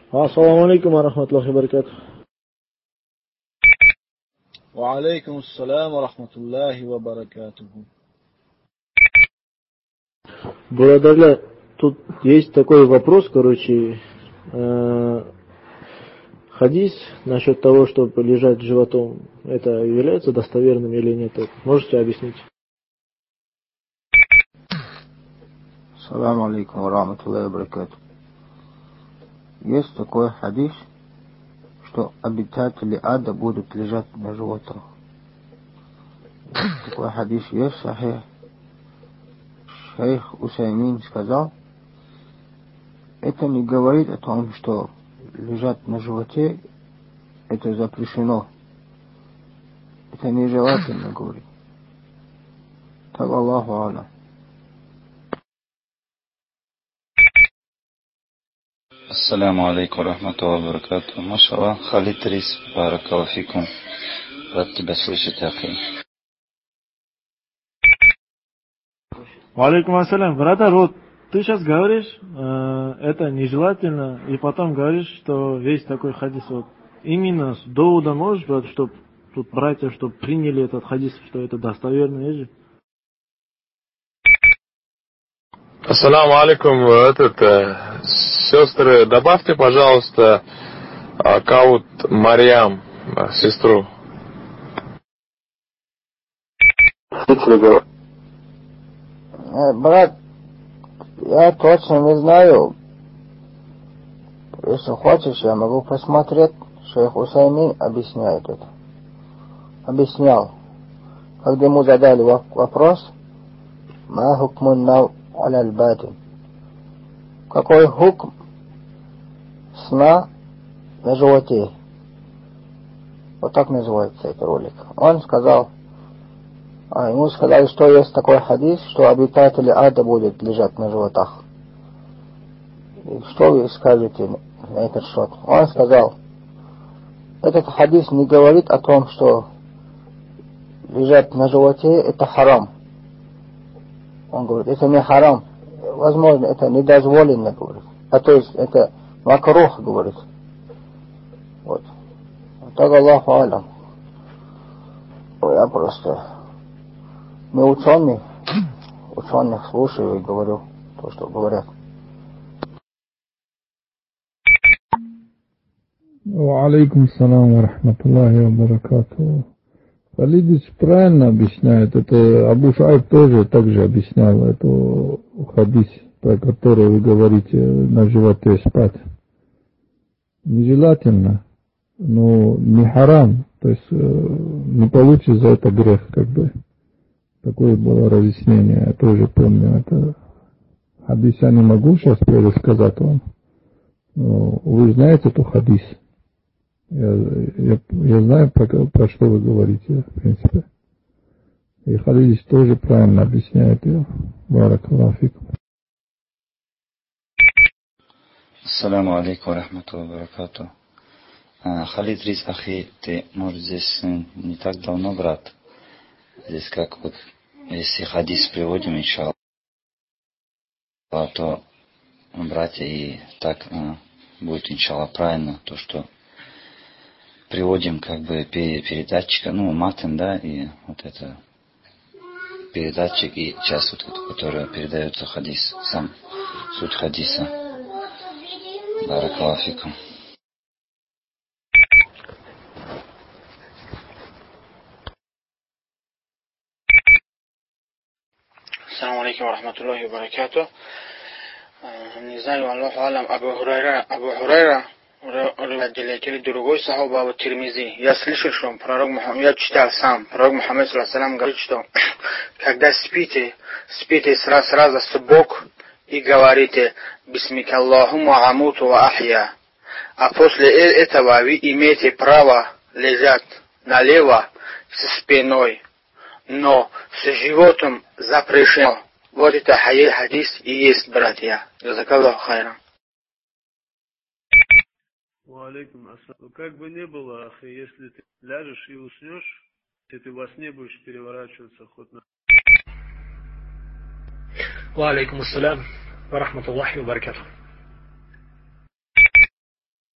Ассаламу алейкум ва рахматуллахи ва баракатух. Ва алейкум ассалям ва рахматуллахи ва баракатуху. Благодаря, тут есть такой вопрос, хадис насчет того, чтобы лежать животом, это является достоверным или нет? Можете объяснить? Ассаламу алейкум ва рахматуллахи ва баракатуху. Есть такой хадис, что обитатели ада будут лежать на животах. Такой хадис есть, сахих. Шейх Усаймин сказал, это не говорит о том, что лежать на животе это запрещено. Это нежелательно говорить. Так Аллаху алям. Ассаляму алейкум рахматуллахи ва баракатуху. Машаллах, Халид Рис, баракаллаху фикум. Рад тебя слышать, ахи. Алейкум ассалям. Братан, вот ты сейчас говоришь, это нежелательно, и потом говоришь, что есть такой хадис. Вот именно с довода можешь, брат, чтобы тут братья, чтобы приняли этот хадис, что это достоверно, есть же? Ассаламу алейкум, сестры, добавьте, пожалуйста, аккаунт Марьям, сестру. Брат, я точно не знаю. Если хочешь, я могу посмотреть. Шейх Усаймин объясняет это. Объяснял. Когда ему задали вопрос, «Ма хукмун нав аля аль-батин?» Какой хукм сна на животе? Вот так называется этот ролик. Он сказал, ему сказали, что есть такой хадис, что обитатели ада будут лежать на животах. И что вы скажете на этот счет? Он сказал, этот хадис не говорит о том, что лежать на животе это харам. Он говорит, это не харам. Возможно, это недозволено, говорит. А то есть это макрух, говорит. Вот. Так Аллаху алям. Я просто не ученый. Ученых слушаю и говорю то, что говорят. Алейкум салам ва рахматуллахи ва баракатуху. Халидич правильно объясняет. Это Абу Шайб тоже также объяснял эту хадис, про который вы говорите, на животе спать. Нежелательно, но не харам. То есть не получится за это грех, как бы. Такое было разъяснение. Я тоже помню это. Хадис я не могу сейчас пересказать вам. Но вы знаете эту хадис. Я знаю, про что вы говорите, в принципе. И Халидич тоже правильно объясняет ее. Баракаллаху фикум. Ассаляму алейкум рахматуллахи ва баракатуху. Халид Рис, ахи, ты, может, здесь не так давно, брат. Здесь как вот, если хадис приводим, иншаллах, то братья и так будет, иншаллах, правильно, то, что приводим как бы передатчика, матен, да, и вот это передатчик и часть вот эту, которая передается хадис, сам суть хадиса. Баракаллаху фикум. Ассаламу алейкум ва рахматуллахи ва баракатуху. Не знаю, Аллаху алям, Абу Хурайра или другой сахаба Тирмизи. Я слышал, что пророк Мухаммад, я читал сам, пророк Мухаммад ﷺ говорит, что когда спите сразу с бок и говорите «Бисмика Аллахумма амуту ва ахья». А после этого вы имеете право лежать налево со спиной, но с животом запрещено. Вот это хадис и есть, братья. Джазакаллаху хайран. Алейкум ассалам. Как бы ни было, если ты ляжешь и уснешь, если ты во сне будешь переворачиваться хоть на... Ва алейкум ассалям ва рахматуллахи ва баракатуху.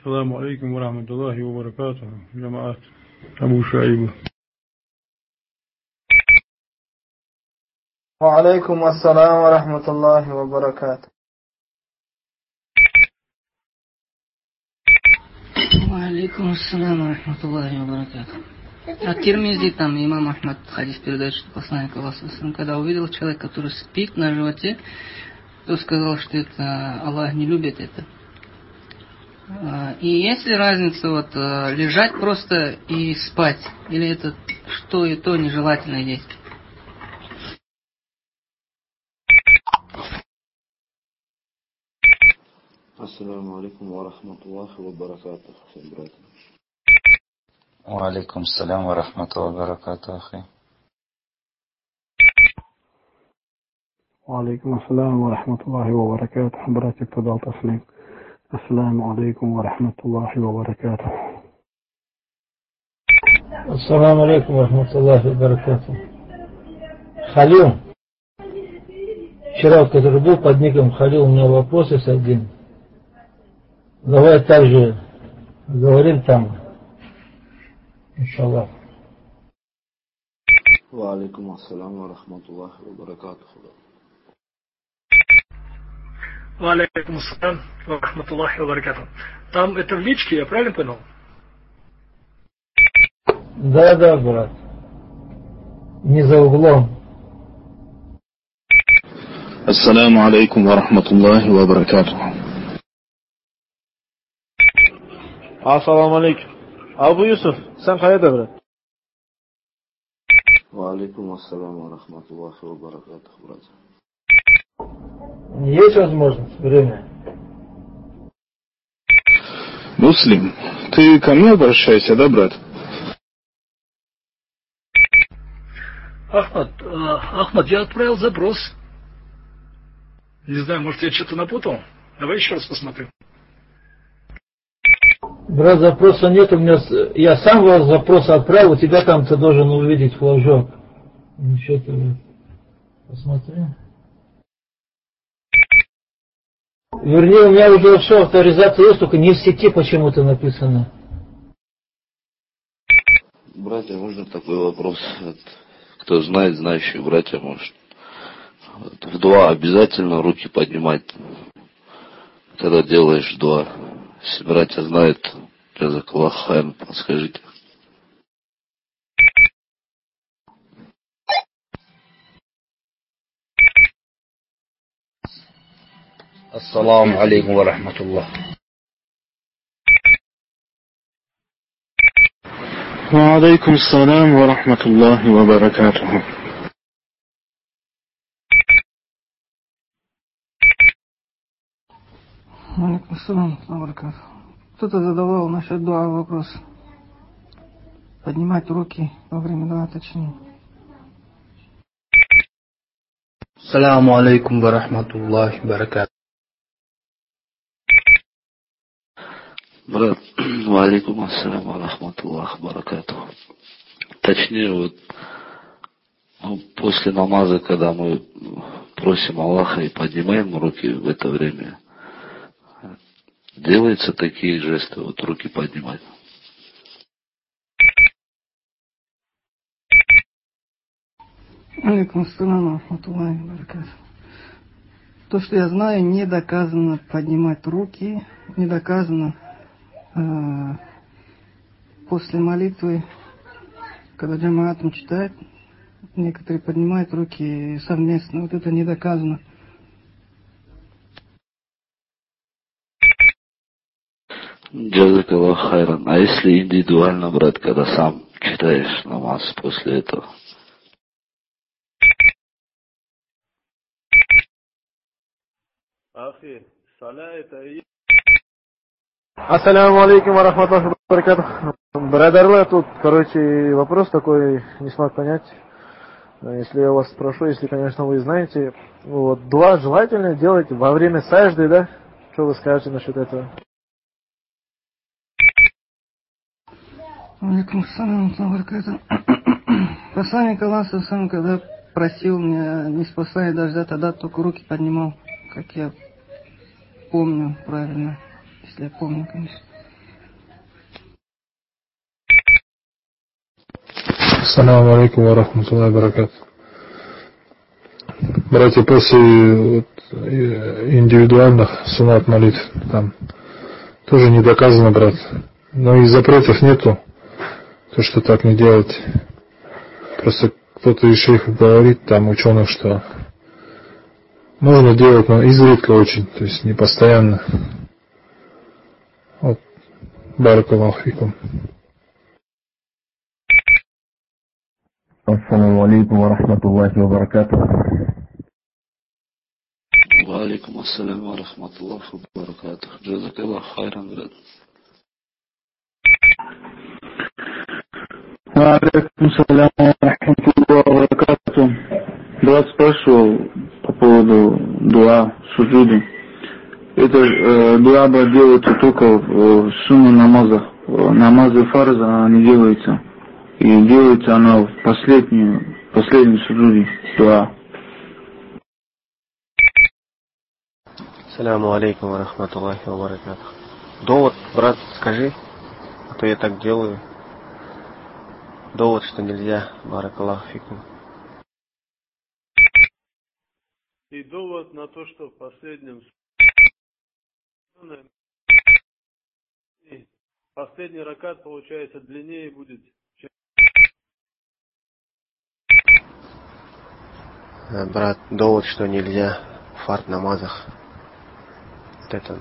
السلام عليكم ورحمة الله وبركاته جماعة أبو شعيب. وعليكم السلام ورحمة الله وبركاته. وعليكم السلام ورحمة الله وбаракату. От Тирмизи, там имам Ахмад хадис передает, что посланник Аллаха, когда увидел человека, который спит на животе, то сказал, что это Аллах не любит это. И есть ли разница вот лежать просто и спать, или это что и то нежелательно есть? Ассаламу алейкум ва рахматуллахи ва баракатух. Ва алейкум ассалям ва рахматуллахи ва баракатух. Ва алейкум ассалям ва рахматуллахи ва баракатух. Братик, кто дал таслим. Ассаламу алейкум ва рахматуллахи ва баракатух. Ассаламу алейкум ва рахматуллахи ва баракатух. Халил, вчера, который был под ником Халил, у меня вопрос есть один. Давай также говорим там, иншаллах. Ва алейкум ассалям ва рахматуллахи ва баракатух. Ва алейкум ассалям ва рахматуллахи ва баракатух. Там это в личке, я правильно понял? Да, брат. Не за углом. Ассаламу алейкум ва рахматуллахи ва баракатух. Ассаламу алейкум. Абу Юсуф, сам қайда, брат? Ва алейкум ассалам ва рахматуллахи ва баракатух, брат. Есть возможность, время? Муслим, ты ко мне обращайся, да, брат? Ахмад, я отправил запрос. Не знаю, может, я что-то напутал? Давай еще раз посмотрим. Брат, запроса нет, у меня, я сам вас запрос отправил, у тебя там ты должен увидеть флажок. Что-то посмотри. Вернее, у меня уже все, авторизация есть, только не в сети почему-то написано. Братья, можно такой вопрос? Кто знает, знающие братья, может. В дуа обязательно руки поднимать, когда делаешь дуа. Если братья знают, джазакаллах хайран, подскажите. Ассаламу алейкум ва рахматуллах. Ва алейкум ассалям ва рахматуллахи ва баракатуху. Алейкум ассалям ва баракатух. Кто-то задавал насчет дуа вопрос. Поднимать руки во время дуа, точнее. Ассаламу алейкум ва рахматуллахи ва баракатух. Брат, ва алейкум ассалям ва рахматуллахи ва баракатух. Точнее, вот после намаза, когда мы просим Аллаха и поднимаем руки в это время, делаются такие жесты, вот руки поднимать. Алейкум ассалям ва рахматуллахи ва баракатух. То, что я знаю, не доказано поднимать руки, не доказано после молитвы, когда джамаатом читает, некоторые поднимают руки совместно. Вот это не доказано. Джазакаллах хайран. А если индивидуально, брат, когда сам читаешь намаз после этого? Ассаляму алейкум ва рахматуллахи ва баракатух. Брадарлар, тут, вопрос такой, не смог понять. Если я вас спрошу, если, конечно, вы знаете, вот, дуа желательно делать во время сажды, да? Что вы скажете насчет этого? Алейкум ассалям ва баракатух. Посланник Аллаха сам, когда просил меня не спасать дождя, тогда только руки поднимал, как я помню правильно, если я помню, конечно. Ассаламу алейкум ва рахматуллахи ва баракату. Братья, после индивидуальных суннат молитв, там тоже не доказано, брат. Но и запретов нету, то, что так не делать. Просто кто-то из шейхов говорит, там ученых, что можно делать, но изредка очень, то есть не постоянно. Вот. Баракаллаху фикум. Ассаламу алейкум ва рахматуллахи ва баракату. Ва алейкум ассалям ва рахматуллахи ва баракату. Джазакаллах хайран, брат. Ва алейкум ассалям ва рахматуллахи ва баракату. Брат спрашивал по поводу дуа, суджуди. Это дуа делается только в сунну намазах. Намазы фарза она не делается. И делается она в последнем суджуде дуа. Ассаляму алейкум ва рахматуллахи ва баракату. Довод, брат, скажи, а то я так делаю. Довод, что нельзя. Баракаллаху фикум. И довод на то, что в последнем последний ракат, получается, длиннее будет, чем... Брат, довод, что нельзя в фард намазах. Вот это.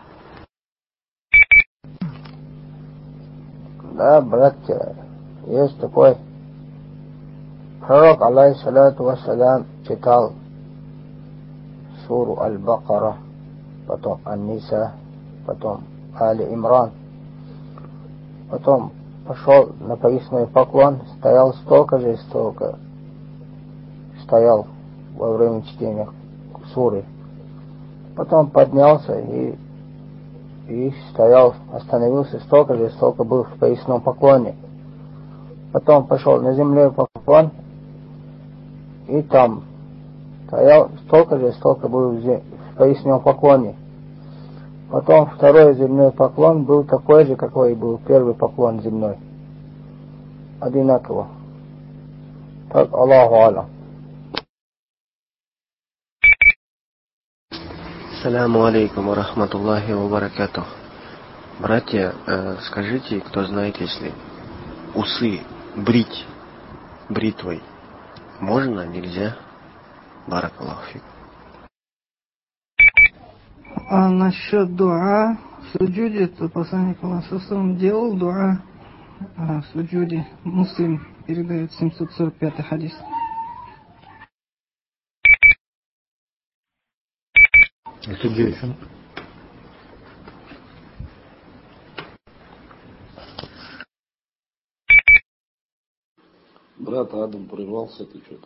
Да, братья, есть такой пророк, алейхиссалату вассалям, читал суру Аль-Бакара, потом Ан-Ниса, потом Али-Имран. Потом пошел на поясной поклон, стоял столько же, столько стоял во время чтения суры. Потом поднялся и стоял, остановился столько же, столько был в поясном поклоне. Потом пошел на земле поклон и там стоял столько же, столько был в поясном поклоне. Потом второй земной поклон был такой же, какой был первый поклон земной. Одинаково. Так, Аллаху алям. Ассаляму алейкум ва рахматуллахи ва баракату. Братья, скажите, кто знает, если усы брить бритвой можно, нельзя? Баракаллаху фик. А насчет дуа в суджуде, то посланник Аллаха делал дуа в суджуде. Муслим передает 745 хадис. Это где еще? Брат Адам прервался, ты что-то.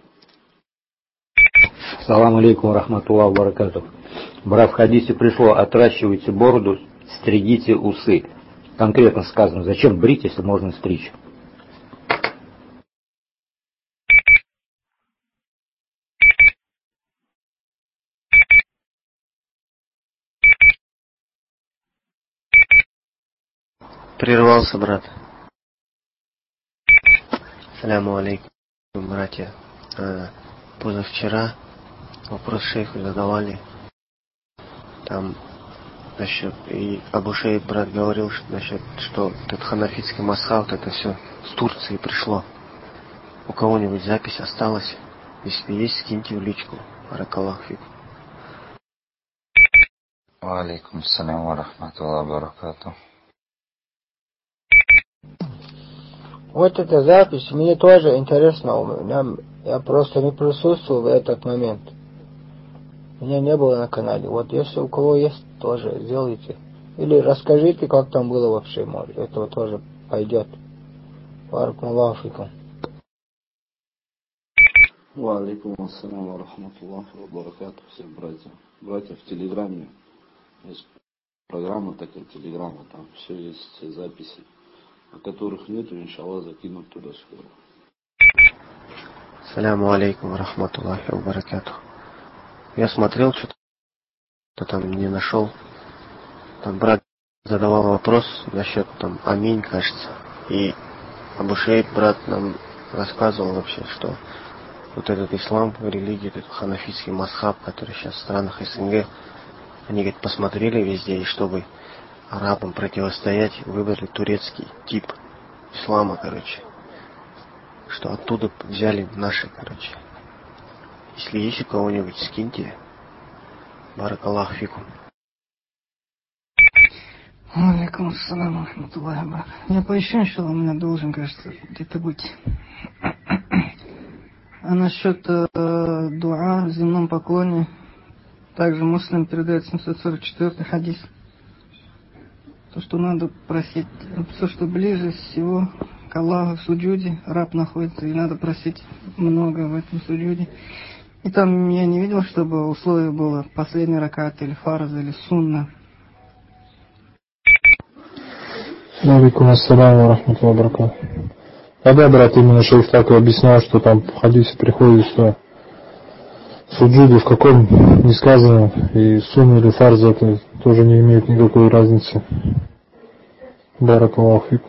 Салам алейкум рахматуллахи ва баракату. Брат, в хадисе пришло: отращивайте бороду, стригите усы. Конкретно сказано, зачем брить, если можно стричь? Прервался, брат. Ассаляму алейкум, братья. Позавчера вопрос шейху задавали. Там насчет, и Абу Шейх, брат, говорил, что насчет, что этот ханафитский масхаф, это все с Турции пришло. У кого-нибудь запись осталась? Если есть, скиньте в личку. Баракаллаху фикум. Ва алейкум ассалям ва рахматуллахи ва баракату. Вот эта запись, мне тоже интересно, я просто не присутствовал в этот момент. Меня не было на канале. Вот если у кого есть, тоже сделайте. Или расскажите, как там было вообще, может, этого тоже пойдет. Баракаллаху фикум. Ва алейкум ассалям ва рахматуллахи ва баракату. Всем братья в Телеграме. Есть программа такая, Телеграма, там все есть, все записи, о которых нету, иншаллах, закинут туда скоро. Ассаляму алейкум ва рахматуллахи ва баракату. Я смотрел, что-то там не нашел. Там брат задавал вопрос насчет там аминь, кажется. И Абу Шейх, брат, нам рассказывал вообще, что вот этот ислам, религия, этот ханафитский мазхаб, который сейчас в странах СНГ, они, говорит, посмотрели везде, и чтобы арабам противостоять, выбрали турецкий тип ислама, короче. Что оттуда взяли наши, короче. Если есть у кого-нибудь, скиньте. Баракаллаху фикум. Алейкум ассаляму рахматуллахи ва баракатух. Я поищу, иншаллах, у меня должен, кажется, где-то быть. А насчет дуа в земном поклоне, также муслим передает 744 хадис. То, что надо просить, все, что ближе всего к Аллаху в суджуде, раб находится, и надо просить много в этом суджуде. И там я не видел, чтобы условие было последний ракат, или фарз, или сунна. Алейкум ассаляму рахматуллахи ва баракатух. Да, брат, именно шейх так и объяснял, что там в хадисе приходит, что суджуду в каком не сказано, и сунна или фарз это тоже не имеет никакой разницы. Баракаллаху фикум.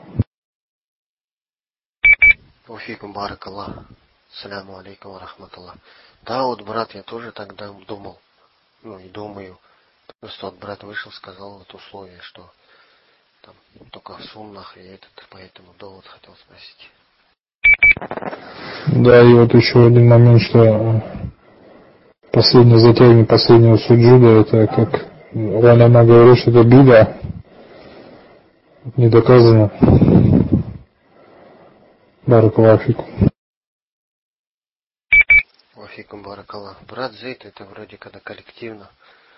Уфикум баракаллах. Саляму алейкум ва рахматуллах. Да, вот, брат, я тоже тогда думал, и думаю. Просто вот брат вышел, сказал вот условие, что там только в суннах, и этот, поэтому довод хотел спросить. Да, и вот еще один момент, что последнее затягивание последнего суджуда, это как уляма говорит, что это бида, не доказано. Баракаллаху фикум. Вафикум баракаллах. Брат Зейд, это вроде когда коллективно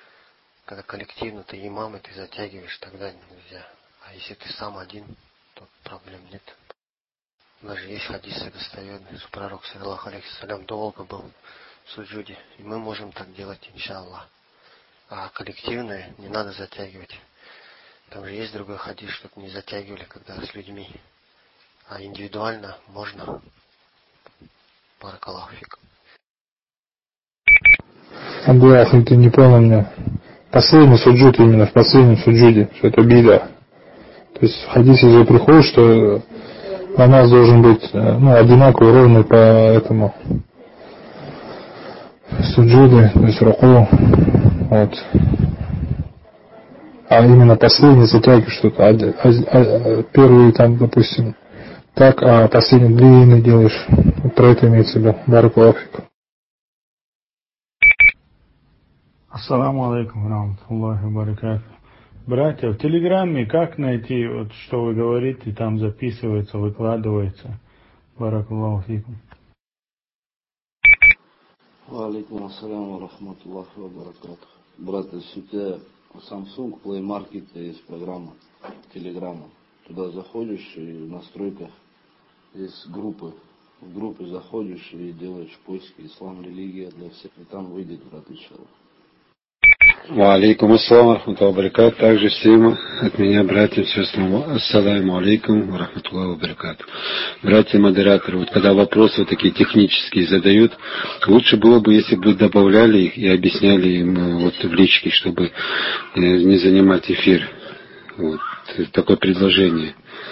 ты имам, и ты затягиваешь, тогда нельзя. А если ты сам один, то проблем нет. У нас же есть хадисы достоверные, что пророк, саллаллаху алейхи салям, долго был в суджуде, и мы можем так делать, иншаллах. А коллективное не надо затягивать. Там же есть другой хадис, чтобы не затягивали, когда с людьми. А индивидуально можно. Баракаллаху фикум. Абдуллах, ты не понял меня. Последний суджуд именно в последнем суджуде, что это бида. То есть в хадисе же приходит, что намаз должен быть одинаково, ровный по этому суджуду, то есть руку. Вот. А именно последний затягиваешь что-то. Первый там, допустим, так, а последний длинный делаешь. Вот про это имеется в виду. Баракаллаху фикум. Ассаламу алейкум рахматуллахи ва баракатух. Братья, в Телеграме как найти, вот что вы говорите, там записывается, выкладывается. Баракаллаху фикум. Ва алейкум ассаляму рахматуллахи ва баракатух. Брат, если у тебя Samsung Play Market есть программа Телеграма, туда заходишь и в настройках есть группы. В группе заходишь и делаешь поиски «Ислам, религия для всех», и там выйдет, брат, иншаллах. Ва алейкум ассалам рахматуллахи ва баракатух. Также всем от меня, братья, все ассаламу алейкум рахматуллахи ва баракатух. Братья-модераторы, вот когда вопросы вот такие технические задают, лучше было бы, если бы добавляли их и объясняли им вот в личке, чтобы не занимать эфир. Вот такое предложение.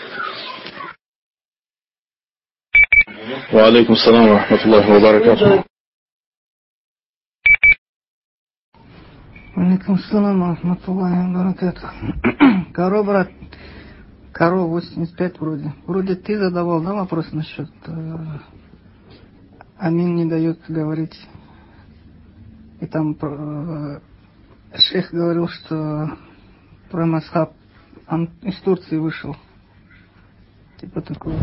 Ва алейкум ассалам рахматуллахи ва баракатух. Алейкум салам рахматуллахи ва баракатух. Коро 85 вроде. Вроде ты задавал, да, вопрос насчет Амин не дает говорить. И там шейх говорил, что про мазхаб, он из Турции вышел. Типа такого.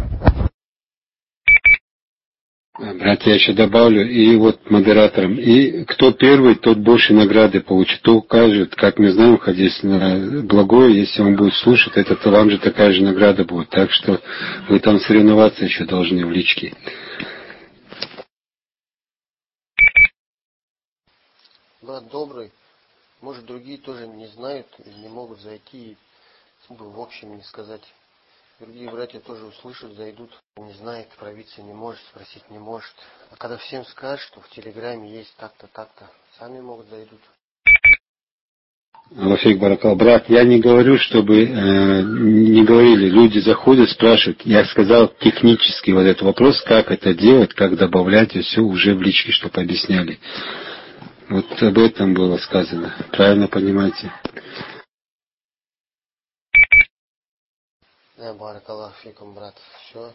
Братья, я еще добавлю, и вот модераторам, и кто первый, тот больше награды получит, кто укажет, как мы знаем, хадис на благое, если он будет слушать, это то вам же такая же награда будет, так что вы там соревноваться еще должны в личке. Брат добрый, может другие тоже не знают и не могут зайти, в общем не сказать. Другие братья тоже услышат, зайдут, не знает, пробиться не может, спросить не может. А когда всем скажешь, что в Телеграме есть так-то, так-то, сами могут зайдут. Аллахик баракал. Брат, я не говорю, чтобы не говорили. Люди заходят, спрашивают. Я сказал технически вот этот вопрос, как это делать, как добавлять, и все уже в личке, чтобы объясняли. Вот об этом было сказано. Правильно понимаете? Да, баракаллаху фикум, брат. Все.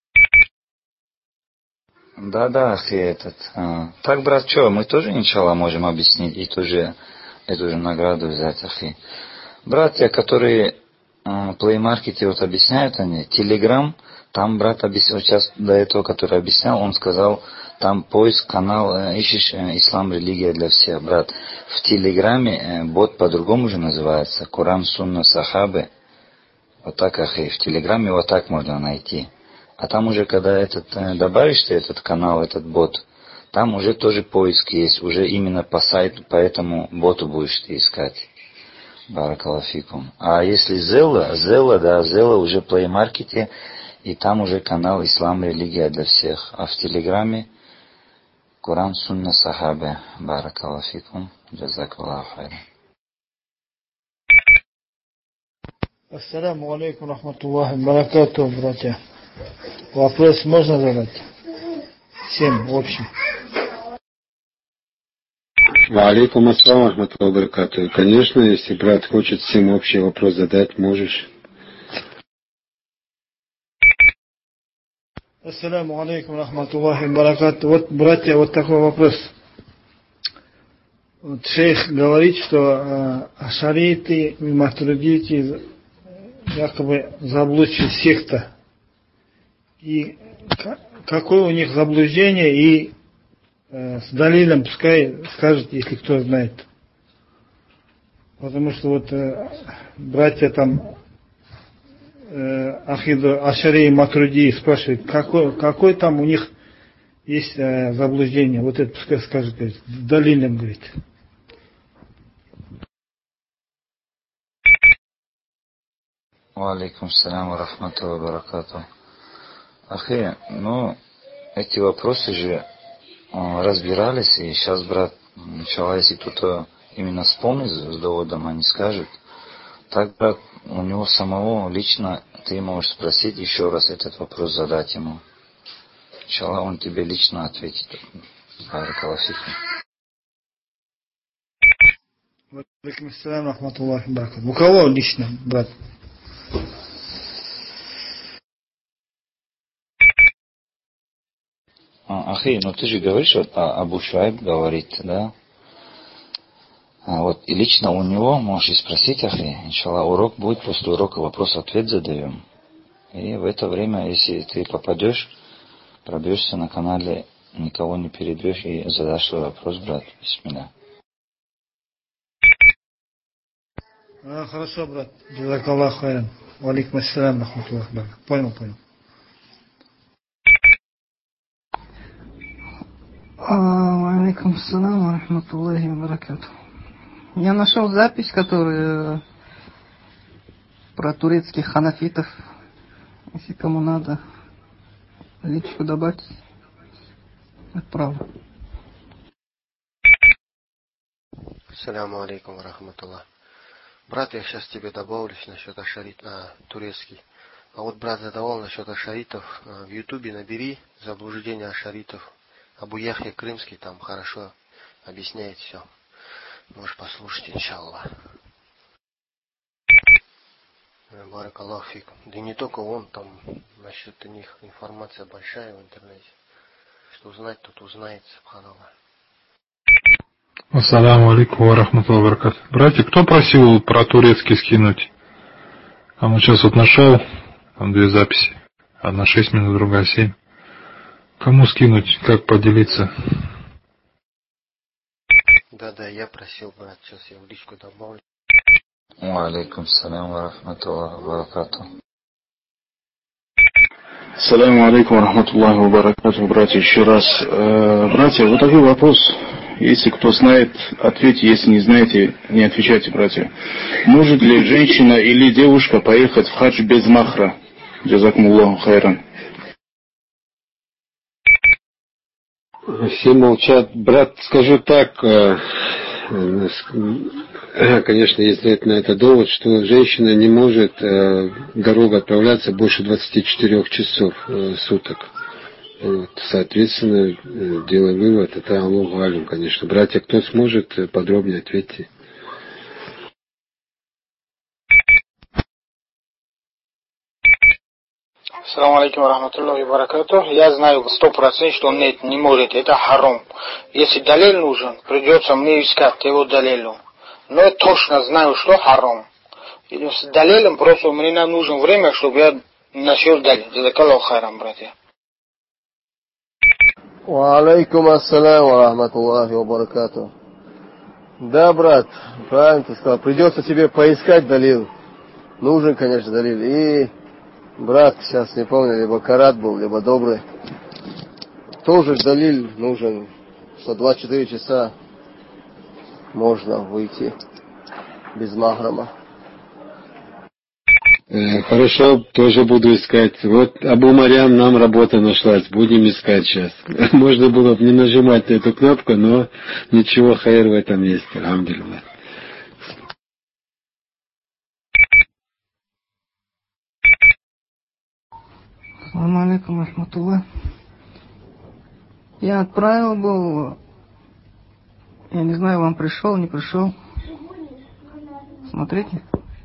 Да, так, брат, что, мы тоже, иншаллах, можем объяснить и тоже эту же награду взять, ахи. Братья, которые Play Market вот объясняют они, Telegram, там брат объяснял, сейчас до этого, который объяснял, он сказал, там поиск, канал, ищешь ислам, религия для всех, брат. В Телеграме бот по-другому же называется, Коран, Сунна, Сахабы. Вот так, ахи, в Телеграме вот так можно найти. А там уже, когда добавишь ты этот канал, этот бот, там уже тоже поиск есть, уже именно по сайту, по этому боту будешь ты искать. Баракаллаху фикум. А если Зелла уже в Play Market, и там уже канал Ислам, религия для всех. А в Телеграме Коран, Сунна, Сахабе. Баракаллаху фикум. Джазакаллаху хайран. Ассаламу алейкум рахматуллахи баракату, братья. Вопрос можно задать? Всем в общем. Алейкум ассалам рахматуллахи баракату. Конечно, если брат хочет всем общий вопрос задать, можешь. Ассаламу алейкум рахматуллахи баракату. Вот, братья, вот такой вопрос. Вот шейх говорит, что ашариты и матуридиты якобы заблудшая секта. И какое у них заблуждение, и с далилом пускай скажет, если кто знает. Потому что вот братья там Ахиду Ашари и Матруди спрашивают, какое там у них есть заблуждение. Вот это пускай скажет, говорит, с далилом, говорит. Алейкум салям ва рахматуллахи ва баракату. Ахи, эти вопросы же разбирались, и сейчас, брат, начала, если кто-то именно вспомнит с доводом, а не скажет, так, брат, у него самого лично ты можешь спросить еще раз этот вопрос, задать ему. Иншаллах, он тебе лично ответит. Баракаллаху фикум. Алейкум ассалям рахматуллахи ва баракату. У кого лично, брат? Ахи, ты же говоришь, вот Абу Шуайб говорит, да? Вот, и лично у него можешь спросить, ахи, иншаллах, урок будет, после урока вопрос-ответ задаем. И в это время, если ты попадешь, пробьешься на канале, никого не перебьешь и задашь свой вопрос, брат. Бисмилля. Хорошо, брат. Джазакаллаху хайран. Алейкум ассалям рахматуллахи ва баракату. Понял. Алейкум ассалам ва рахматуллахи ва баракату. Я нашел запись, которая про турецких ханафитов. Если кому надо, личку добавить, отправлю. Ассаляму алейкум ва рахматуллах. Брат, я сейчас тебе добавлюсь насчет ашарит турецкий. А вот брат задавал насчет ашаритов. В Ютубе набери заблуждение ашаритов. Абу Яхья Крымский там хорошо объясняет все. Можешь послушать, иншаллах. Баракаллаху фикум. Да и не только он, там насчет них информация большая в интернете. Что узнать, тут узнает, субханаллах. Ассаламу алейкум ва рахматуллахи ва баракату. Братья, кто просил про турецкий скинуть? А вот сейчас вот нашел, там две записи. Одна 6 минут, другая 7. Кому скинуть, как поделиться? Да, я просил, брат, сейчас я в личку добавлю. Алейкум салям ва рахматуллахи ва баракату. Ассаламу алейкум ва рахматуллахи ва баракату, братья, еще раз. Братья, вот такой вопрос. Если кто знает, ответьте, если не знаете, не отвечайте, братья. Может ли женщина или девушка поехать в хадж без махра? Джазакумуллаху хайран. Все молчат. Брат, скажу так, конечно, есть на это довод, что женщина не может дорогу отправляться больше 24 часов суток. Вот, соответственно, делаем вывод, это Аллаху алим, конечно. Братья, кто сможет, подробнее ответьте. Ассаламу алейкум рахматуллахи ва баракатух. Я знаю 100%, что нет, не может, это харам. Если далиль нужен, придется мне искать его далилю. Но я точно знаю, что харам. И с далилем просто мне нам нужно время, чтобы я нашел далиль. Джазакаллаху хайрам, братья. Ва алейкум ассалям ва рахматуллахи ва баракатух. Да, брат, правильно ты сказал. Придется тебе поискать далил. Нужен, конечно, далил. И брат, сейчас не помню, либо карат был, либо добрый. Тоже далиль нужен, что 24 часа можно выйти без махрама. Хорошо, тоже буду искать. Вот Абу Марьям нам работа нашлась, будем искать сейчас. Можно было бы не нажимать на эту кнопку, но ничего, хайр в этом есть. Алхамдулиллах. Ассаламу алейкум рахматуллах. Я отправил был, я не знаю, вам пришел, не пришел. Смотрите.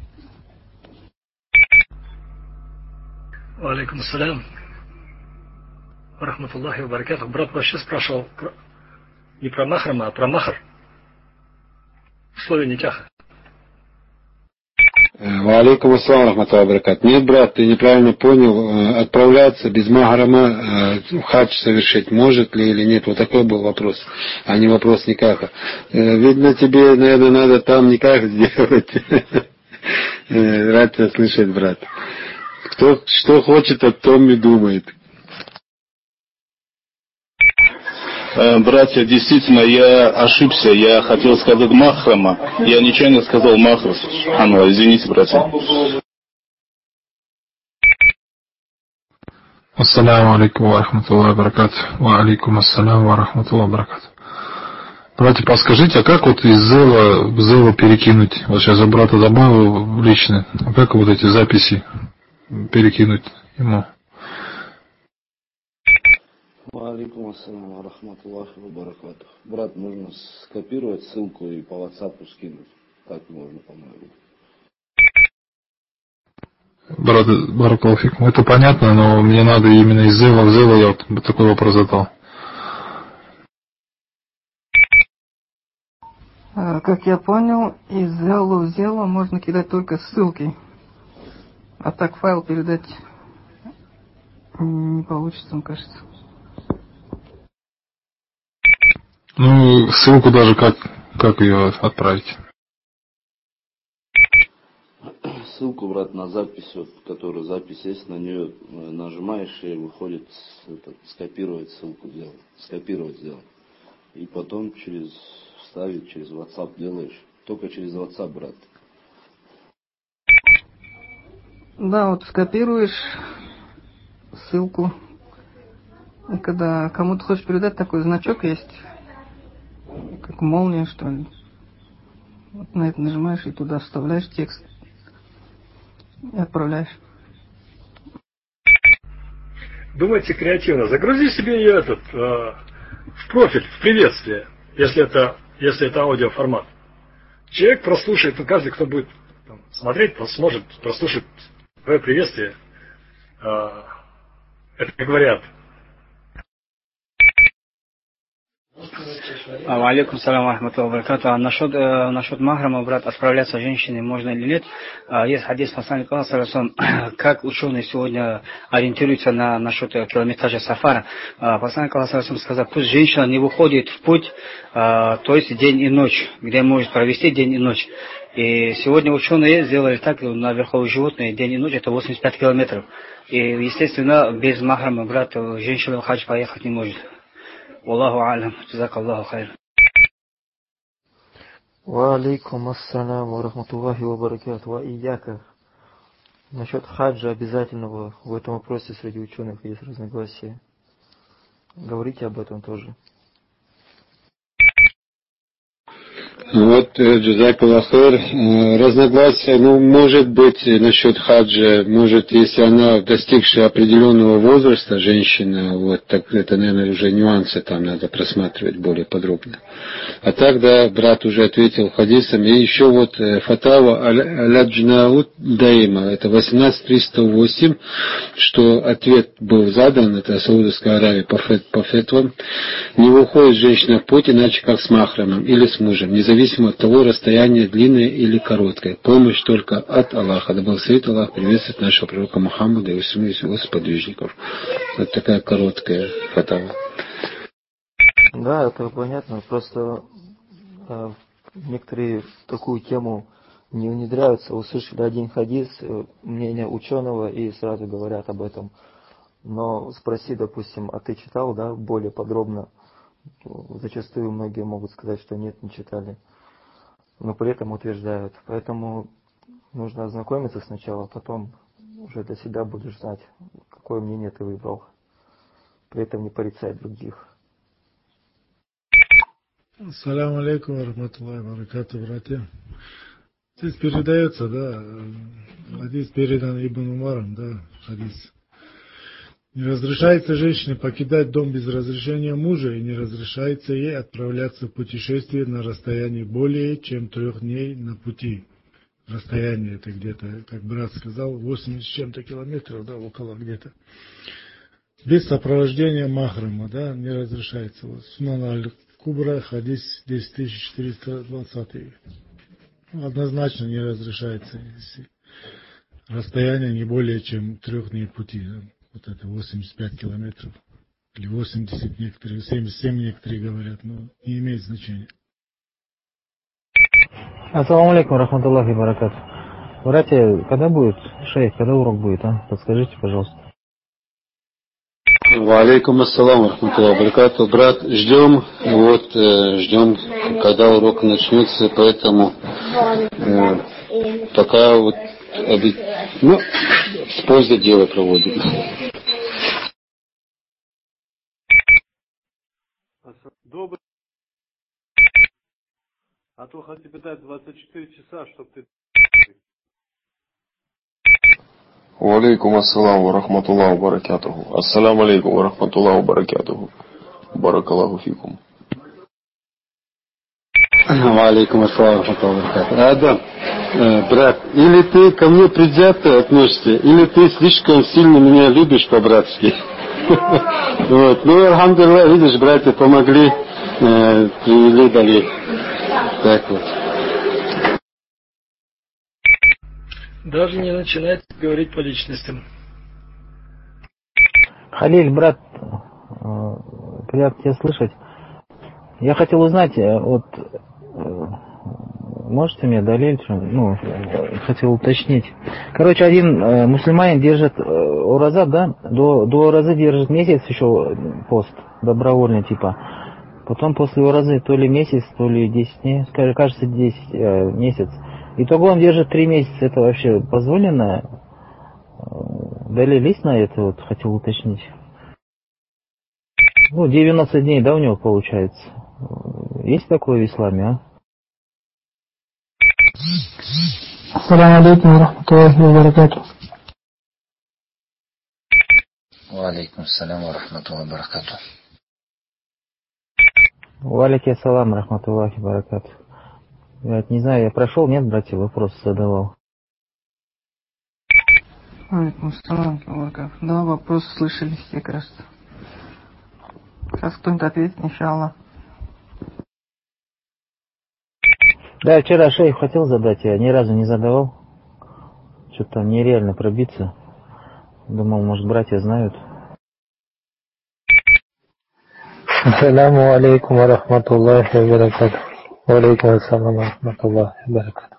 Алейкум ассалям. Рахматуллахи ва баракатух. Брат вообще спрашивал не про махрама, а про махр. Условия никаха. Ва алейкум ассалам рахматуллахи ва баракатух. Нет, брат, ты неправильно понял. Отправляться без махрама, хадж совершить может ли или нет? Вот такой был вопрос, а не вопрос никаха. Видно, тебе, наверное, надо там никак сделать. Рад тебя слышать, брат. Кто что хочет, о том и думает. Братья, действительно, я ошибся. Я хотел сказать махрама. Я нечаянно сказал махрус. Извините, братья. Ассаляму алейкум ва рахматуллахи ва баракатух. Ва алейкум ассалям ва рахматуллахи ва баракатух. Братья, подскажите, а как вот из Зела в Зела перекинуть? Вот сейчас я брата добавил в личный. А как вот эти записи перекинуть ему? Алейкум ассалям ва рахматуллахи ва баракатух. Брат, можно скопировать ссылку и по WhatsApp скинуть. Так можно, по-моему. Брат, баракаллаху фикум. Это понятно, но мне надо именно из Зела в Зела, я вот такой вопрос задал. Как я понял, из Зела в Зела можно кидать только ссылки. А так файл передать не получится, мне кажется. Ну, ссылку даже как ее отправить? Ссылку, брат, на запись, вот, которая запись есть, на нее нажимаешь и выходит скопировать ссылку делать. Скопировать сделать. И потом вставить через WhatsApp делаешь. Только через WhatsApp, брат. Да, вот скопируешь ссылку. И когда кому-то хочешь передать, такой значок есть. Как молния, что ли. Вот на это нажимаешь и туда вставляешь текст. И отправляешь. Думайте креативно. Загрузи себе ее в профиль, в приветствие, если это аудиоформат. Человек прослушает, каждый, кто будет смотреть, сможет прослушать твое приветствие. Это как вариант. Алейкум салям рахматуллахи ва баракатух. Насчет махрама, брат, отправляться женщине можно или нет? Есть хадис посланника Аллаха, как ученые сегодня ориентируются насчет километража сафара. Посланник Аллаха сказал, пусть женщина не выходит в путь, то есть день и ночь, где может провести день и ночь. И сегодня ученые сделали так, на верховые животные день и ночь это 85 километров. И естественно без махрама, брат, женщина в хадж поехать не может. Аллаху алям, джазакаллаху хайр. Ва алейкум ассалям ва рахматуллахи ва баракатух. Ва ияка. Насчет хаджа обязательного в этом вопросе среди ученых есть разногласия. Говорите об этом тоже. Вот, джазакаллах хайр, разногласия, ну, может быть, насчет хаджа, может, если она достигшая определенного возраста, женщина, вот, так это, наверное, уже нюансы там надо просматривать более подробно. А так, да, брат уже ответил хадисом, и еще вот фатава аляджнаут даима, это 18308, что ответ был задан, это Саудовская Аравия по фетвам, не выходит женщина в путь, иначе как с махрамом или с мужем, независимо от того, расстояние длинное или короткое. Помощь только от Аллаха. Да благословит Аллах приветствует нашего пророка Мухаммада и его сподвижников. Вот такая короткая фатава. Да, это понятно. Просто некоторые в такую тему не внедряются, услышали один хадис, мнение ученого и сразу говорят об этом. Но спроси, допустим, а ты читал, да, более подробно? Зачастую многие могут сказать, что нет, не читали, но при этом утверждают. Поэтому нужно ознакомиться сначала, потом уже для себя будешь знать, какое мнение ты выбрал. При этом не порицать других. Ассаламу алейкум ва рахматуллахи ва баракату, братья. Здесь передается, да, хадис передан Ибн Умаром, да, хадис. Не разрешается женщине покидать дом без разрешения мужа, и не разрешается ей отправляться в путешествие на расстоянии более чем 3 дней на пути. Расстояние это где-то, как брат сказал, 80 с чем-то километров, да, около где-то. Без сопровождения махрама, да, не разрешается. Вот, Сунан аль-Кубра, хадис 10420. Однозначно не разрешается, если расстояние не более чем 3 дней пути. Да. Вот это 85 километров. Или 80 некоторые, 77 некоторые говорят, но не имеет значения. Ассаламу алейкум рахматуллахи баракату. Братья, когда будет, шейх, когда урок будет, а? Подскажите, пожалуйста. Ва алейкум ассалам рахматуллахи баракату. Брат, ждем, когда урок начнется, поэтому пока вот с пользой дело проводим. Добрый. А то хотите питать 24 часа, чтобы ты... Ва алейкум ассалам ва рахматуллахи ва баракатуху. Ассаламу алейкум ва рахматуллахи ва баракатуху. Баракаллаху фикум. Ва алейкум ассалам ва рахматуллахи ва баракатуху. Адам, брат, или ты ко мне предвзято относишься, или ты слишком сильно меня любишь по-братски. Вот. Ну, алхамдулилlah, видишь, братья помогли, привели далее. Так вот. Даже не начинайте говорить по личностям. Халиль, брат, приятно тебя слышать. Я хотел узнать, вот, можете мне далиль, ну, хотел уточнить. Короче, один мусульманин держит ураза, да, до уразы держит месяц еще пост, добровольный типа. Потом после уразы то ли месяц, то ли 10 дней, кажется 10 месяц. Итого он держит 3 месяца. Это вообще позволено? Далиль есть на это, вот хотел уточнить. Ну, 90 дней, да, у него получается. Есть такое в исламе, а? Ассаламу алейкум ва рахматуллахи ва баракату. Ва алейкум ассалям ва рахматуллахи ва баракату. Ва алейкум ассалам ва рахматуллахи ва баракату. Я не знаю, я прошел, нет, братья, вопрос задавал. Алейкум ассалам ва баракату. Да, вопрос слышали все, кажется. Сейчас кто-нибудь ответит, иншаллах. Да, вчера шейх хотел задать, я ни разу не задавал. Что-то там нереально пробиться. Думал, может, братья знают. Ассаламу алейкум ва рахматуллахи ва баракату. Ва алейкум ассалам ва рахматуллахи ва баракату.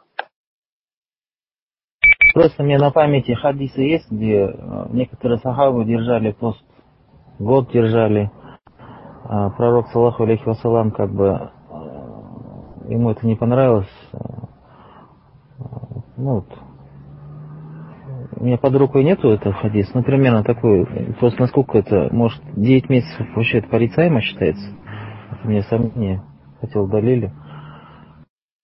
Просто мне на памяти хадисы есть, где некоторые сахабы держали пост, год держали. А пророк, саллаху алейхи вассалам, как бы ему это не понравилось. Ну вот. У меня под рукой нету этого хадиса, ну примерно такой. Просто насколько это, может, 9 месяцев вообще это порицаемо считается? Это мне сомнение. Хотел далили.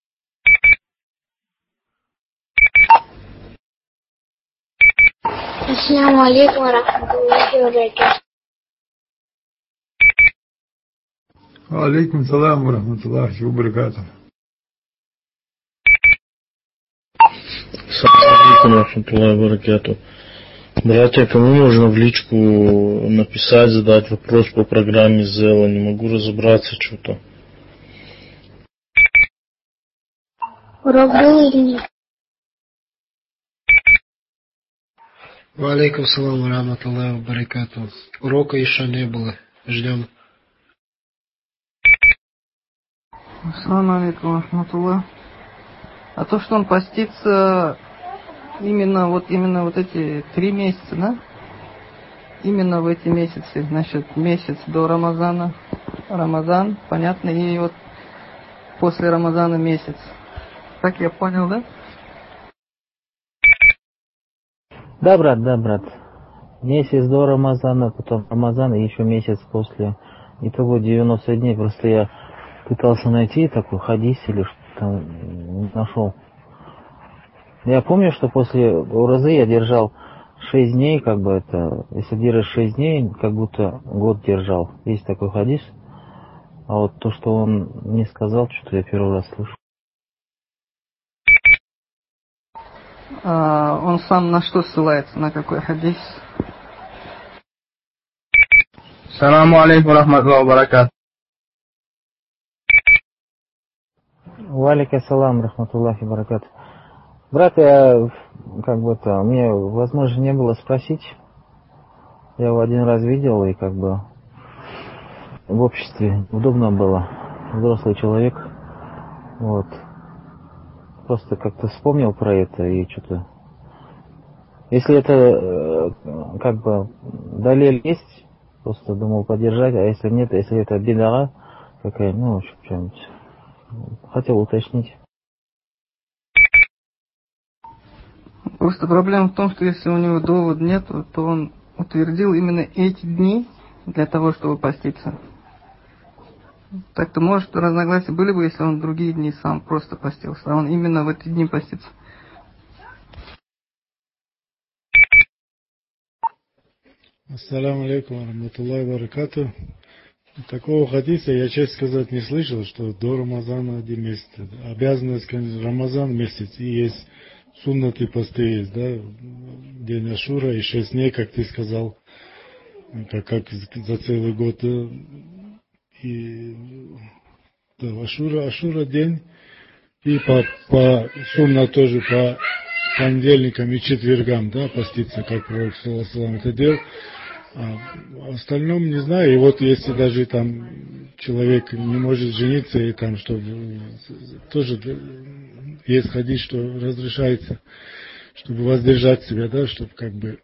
Ассаламу алейкум ва рахматуллахи ва баракатуху. Алейкум салам ва рахматуллахи ва баракатуху. Ассаламу алейкум ва рахматуллахи ва баракатуху. Братья, кому можно в личку написать, задать вопрос по программе Зела? Не могу разобраться что-то. Урок был или нет? Ва алейкум салам ва рахматуллахи ва баракатуху. Урока еще не было. Ждем. Ассаламу алейкум ва рахматуллах. А то, что он постится именно вот эти 3 месяца, да? Именно в эти месяцы, значит, месяц до Рамазана, Рамазан, понятно, и вот после Рамазана месяц. Так я понял, да? Да, брат. Месяц до Рамазана, потом Рамазан и еще месяц после. Итого 90 дней. Просто я пытался найти такой хадис или что-то не нашел. Я помню, что после уразы я держал 6 дней, как бы это, если держишь 6 дней, как будто год держал. Есть такой хадис. А вот то, что он не сказал, что-то я первый раз слышу. Он сам на что ссылается, на какой хадис? Саламу алейкум ва рахматуллахи ва баракатуху. Ва алейкум салам ва рахматуллахи ва баракатуху. Брат, я как бы это, мне возможно не было спросить. Я его один раз видел, и как бы в обществе удобно было. Взрослый человек. Вот. Просто как-то вспомнил про это и что-то. Если это как бы далее есть, просто думал поддержать, а если нет, если это бедара какая, ну, в общем, что-нибудь. Хотел уточнить. Просто проблема в том, что если у него довод нет, то он утвердил именно эти дни для того, чтобы поститься. Так-то, может, разногласия были бы, если он другие дни сам просто постился, а он именно в эти дни постится. Ассаламу алейкум ва рахматуллахи ва баракатуху. Такого хадиса я, честно сказать, не слышал, что до Рамазана 1 месяц. Обязанность, конечно, Рамазан месяц, и есть суннаты посты есть, да, день Ашура и 6 дней, как ты сказал, как за целый год. И да, Ашура день, и по сунна тоже по понедельникам и четвергам, да, поститься, как Пророк саллаллаху алейхи ва саллям это делал. А остальном не знаю. И вот если даже там человек не может жениться, и там что тоже есть хадис, что разрешается, чтобы воздержать себя, да, чтобы как бы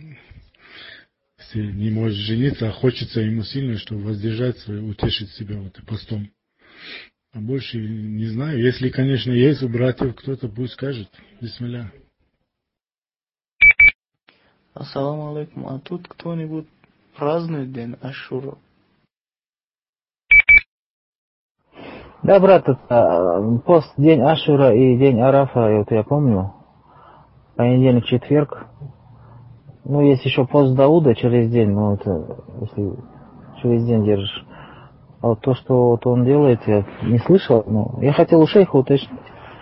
если не может жениться, а хочется ему сильно, чтобы воздержать свое, утешить себя вот и постом. А больше не знаю. Если, конечно, есть у братьев кто-то, пусть скажет. Бисмилля. Ассаламу алейкум. А тут кто-нибудь празднует день Ашура? Да, брат, это пост день Ашура и день Арафа, вот я помню. Понедельник, четверг. Ну, есть еще пост Дауда через день, но это если через день держишь. А вот то, что вот он делает, я не слышал, но я хотел у шейха уточнить.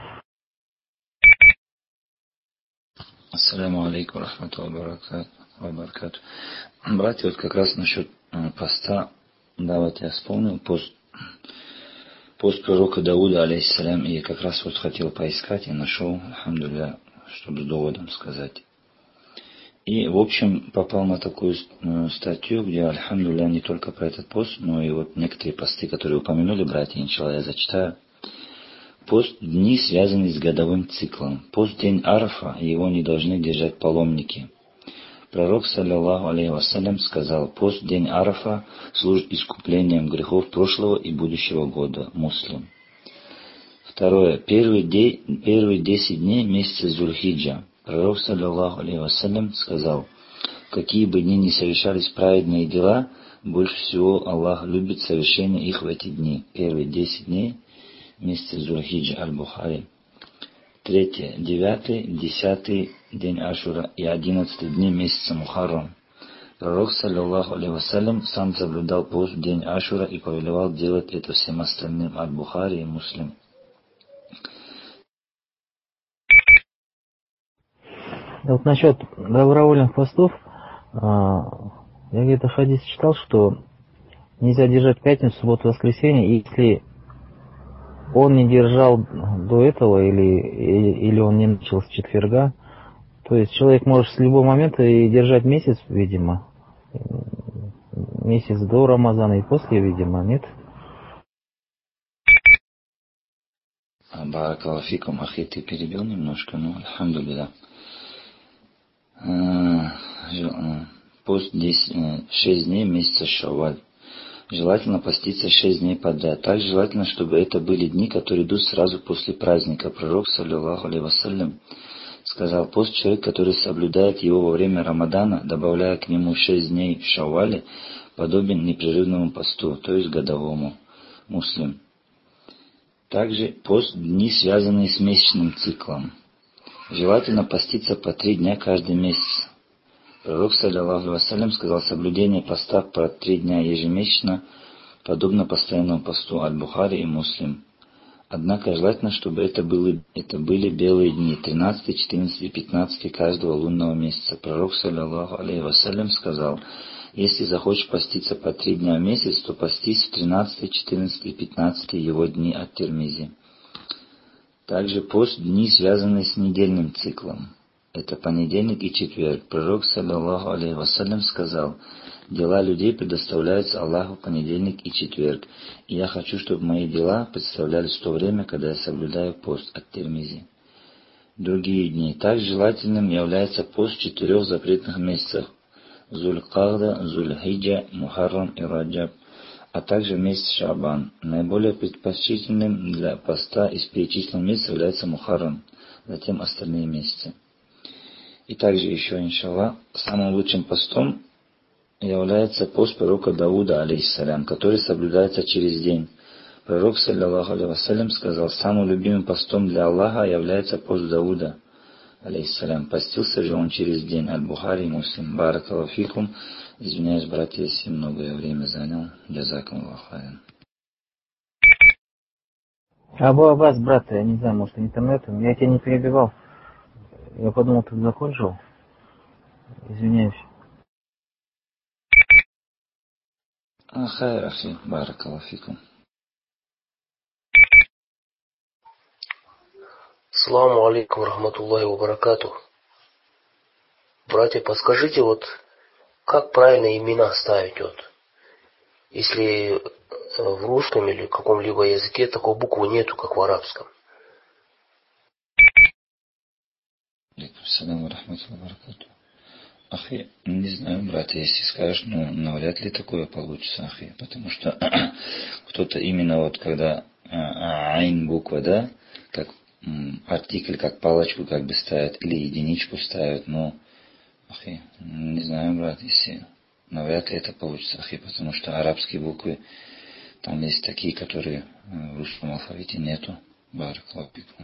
Ассаламу алейкум рахматуллахи ва баракатуху. Братья, вот как раз насчет поста, да, вот я вспомнил пост пророка Дауда, алейхиссалям, и как раз вот хотел поискать и нашел, альхамдулилля, чтобы с доводом сказать. И, в общем, попал на такую статью, где, альхамдулилля, не только про этот пост, но и вот некоторые посты, которые упомянули братья, иншалла, я зачитаю. Пост – дни, связанные с годовым циклом. Пост – день Арафа, и его не должны держать паломники. Пророк, саллаллаху алейхи вассалям, сказал: пост – день Арафа служит искуплением грехов прошлого и будущего года. Муслим. Второе. Первые 10 дней месяца Зуль-Хиджа. Пророк, саллаллаху алейхи вассалям, сказал: какие бы дни ни совершались праведные дела, больше всего Аллах любит совершение их в эти дни. Первые 10 дней месяца Зуль-Хиджа. Аль-Бухари. Третье. 9, 10 день Ашура, и 11 дней месяца Мухаррам. Пророк, саллиллаху алейхи вассалям, сам соблюдал пост в день Ашура и повелевал делать это всем остальным, Аль-Бухари и Муслим. Вот насчет добровольных постов, я где-то хадис читал, что нельзя держать пятницу, субботу, воскресенье, и если он не держал до этого или он не начал с четверга, то есть человек может с любого момента и держать месяц, видимо, месяц до Рамазана и после, видимо, нет? Баракаллаху фикум, ахи, ты перебил немножко, ну, альхамдулилля. Пост 6 дней месяца Шавваль. Желательно поститься 6 дней подряд. Также желательно, чтобы это были дни, которые идут сразу после праздника. Пророк, саллиллаху алейхи вассалям, сказал: пост человек, который соблюдает его во время Рамадана, добавляя к нему 6 дней в Шаввале, подобен непрерывному посту, то есть годовому. Муслим. Также пост дни, связанные с месячным циклом. Желательно поститься по 3 дня каждый месяц. Пророк, саллиллаху алейхи вассалям, сказал: соблюдение поста по 3 дня ежемесячно подобно постоянному посту, Аль-Бухари и Муслим. Однако желательно, чтобы это были белые дни, 13, 14 и 15 каждого лунного месяца. Пророк, саллиллаху алейхи вассалям, сказал: если захочешь поститься по 3 дня в месяц, то постись в 13, 14 и 15 его дни от Тирмизи. Также пост дни, связанные с недельным циклом. Это понедельник и четверг. Пророк, саллиллаху алейхи вассалям, сказал: дела людей предоставляются Аллаху в понедельник и четверг, и я хочу, чтобы мои дела представлялись в то время, когда я соблюдаю пост от Тирмизи. Другие дни. Также желательным является пост в 4 запретных месяцах: Зуль-Кагда, Зуль-Хиджа, Мухаррам и Раджаб, а также месяц Шаабан. Наиболее предпочтительным для поста из перечисленных месяцев является Мухаррам, затем остальные месяцы. И также еще, иншаллах, самым лучшим постом является пост пророка Дауда, алейхиссалям, который соблюдается через день. Пророк, саллиллаху алейхи вассалям, сказал: самым любимым постом для Аллаха является пост Дауда, алейхиссалям. Постился же он через день. Аль-Бухари и Муслим. Баракаллаху фикум. Извиняюсь, братья, если многое время занял. Джазакумуллаху хайран. Абу Аббас, брат, я не знаю, может интернетом, я тебя не перебивал. Я подумал, ты закончил. Извиняюсь. Хайр, ахи, баракаллаху фикум. Ассаламу алейкум рахматуллахи ва баракатух. Братья, подскажите, вот как правильно имена ставить, вот если в русском или в каком-либо языке такой буквы нету, как в арабском. Ассаламу рахматуллахи ва баракатух. Ахи, не знаю, братья, если скажешь, ну, навряд ли такое получится, ахи, потому что кто-то именно вот когда айн буква, да, как артикль, как палочку как бы ставят, или единичку ставят, но, ахи, не знаю, брат, если навряд ли это получится, ахи, потому что арабские буквы, там есть такие, которые в русском алфавите нету. Баракаллаху фикум.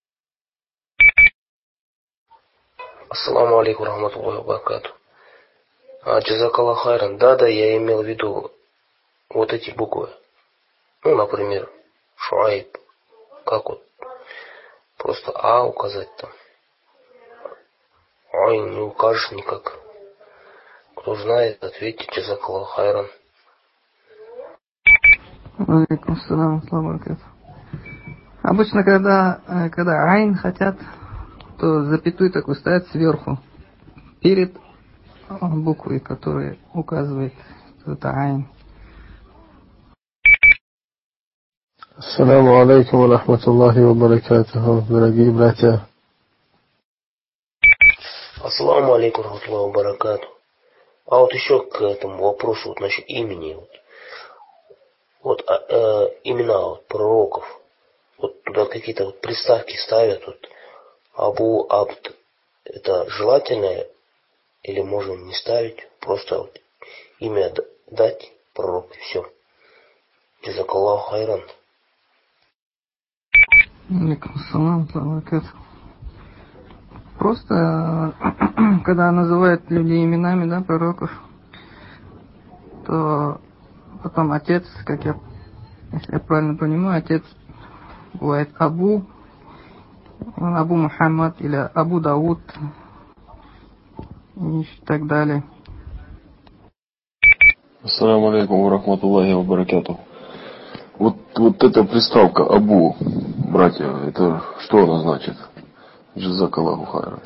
Ассаламу алейкум рахматуллахи ва баракатух. Джазакаллаху хайран. Да, я имел в виду вот эти буквы. Ну, например, Шуайб. Как вот? Просто А указать там. Ай, не укажешь никак. Кто знает, ответьте. Джазакаллаху хайран. Алейкум ассалам, баракатух. Обычно, когда айн хотят, то запятую такую ставят сверху, перед буквой, которая указывает, что это айн. Ассаламу алейкум ва рахматуллахи ва баракатуху, дорогие братья. Ассаламу алейкум ва рахматуллахи ва баракатуху. А вот еще к этому вопросу вот насчет имени. Вот имена вот, пророков. Вот туда какие-то вот приставки ставят. Вот, Абу Абд. Это желательно или можно не ставить? Просто вот имя дать пророк и все. Джазакаллаху хайран. Алейкум ассалам, баракатух. просто, когда называют людей именами, да, пророков, то потом отец, если я правильно понимаю, отец бывает Абу Мухаммад или Абу Дауд и так далее. Ассаламу алейкум ва рахматуллахи ва баракатуху. Вот эта приставка Абу, братья, это что она значит? Джазакаллаху хайран.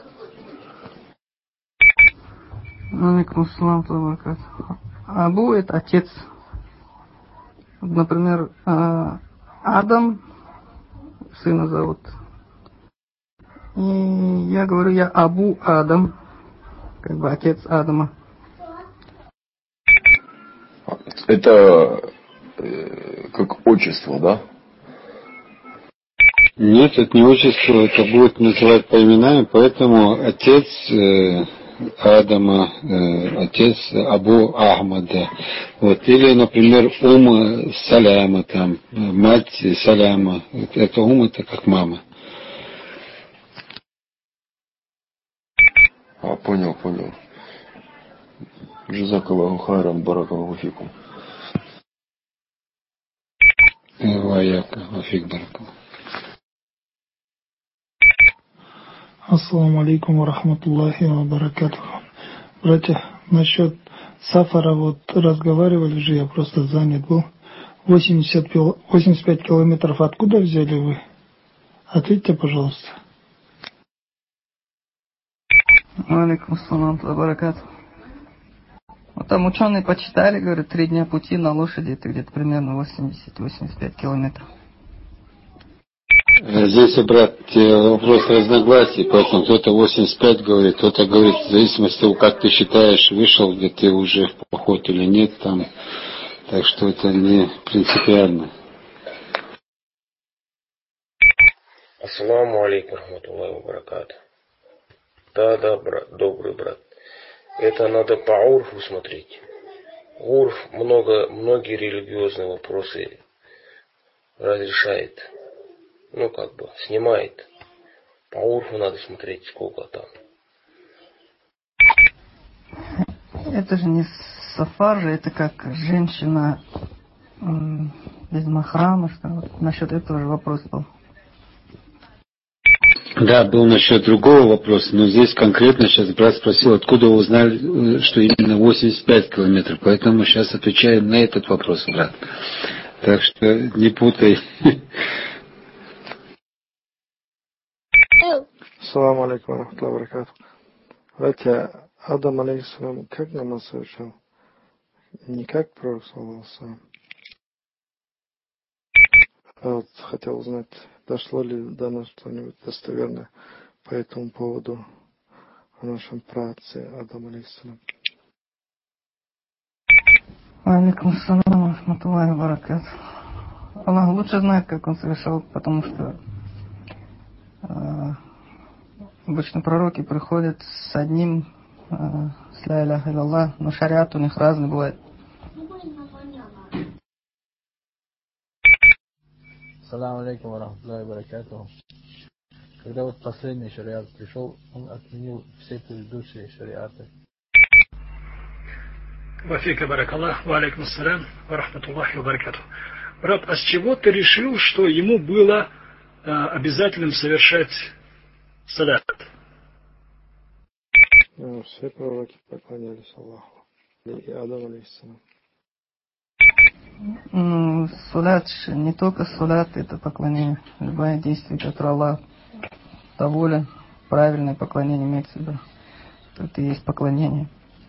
Алейкум ассалам ва баракатуху. Абу — это отец. Например, Адам, сына зовут. И я говорю, я Абу Адам, как бы отец Адама. Это как отчество, да? Нет, это не отчество, это будет называть по именам, поэтому отец Адама, отец Абу Ахмада. Вот. Или, например, Саляма, там, мать Саляма. Это это как мама. Понял. Джазакаллаху хайран, баракаллаху фикум. Ваяка, афик баракаллаху. Ассаламу алейкум ва рахматуллахи ва баракатуху. Братья, насчет сафара вот разговаривали уже, я просто занят был. 85 километров откуда взяли вы? Ответьте, пожалуйста. Алейкум ассалам ва баракатуху. Вот там ученые почитали, говорят, 3 дня пути на лошади, это где-то примерно 80-85 километров. Здесь, брат, вопрос разногласий, поэтому кто-то 85 говорит, кто-то говорит, в зависимости от того, как ты считаешь, вышел где ты уже в поход или нет там, так что это не принципиально. Ассаламу алейкум рахматуллахи ва баракату. Да, брат, добрый брат. Это надо по урфу смотреть. Урф многие религиозные вопросы разрешает. Снимает. По урфу надо смотреть, сколько там. Это же не сафар, это как женщина без махрама, что вот насчет этого же вопрос был. Да, был насчет другого вопроса, но здесь конкретно сейчас брат спросил, откуда вы узнали, что именно 85 километров, поэтому сейчас отвечаем на этот вопрос, брат. Так что не путай. Ассаламу алейкум ва рахматуллахи ва баракатуху. Братья, Адам алейхиссалам как намаз совершал? Не как пророк саллаллаху алейхи ва саллям. Вот хотел узнать, дошло ли до нас что-нибудь достоверное по этому поводу о нашем праотце Адам алейхиссалам. Алейкум ассалам ва рахматуллахи ва баракатуху. Аллах лучше знает, как он совершал, потому что обычно пророки приходят с одним, с ля иляха илlallah, но шариат у них разный бывает. Ассаламу алейкум ва рахматуллахи ва баракатуху. Когда вот последний шариат пришел, он отменил все предыдущие шариаты. Вафика баракаллах, ва алейкум ассалям, ва рахматуллахи ва баракатуху. Брат, а с чего ты решил, что ему было обязательным совершать салят? Все пророки поклонялись Аллаху. И Адам алейхиссалам. Салят, не только салят, это поклонение. Любое действие, которое Аллах доволен, правильное поклонение имеется в виду. Это и есть поклонение.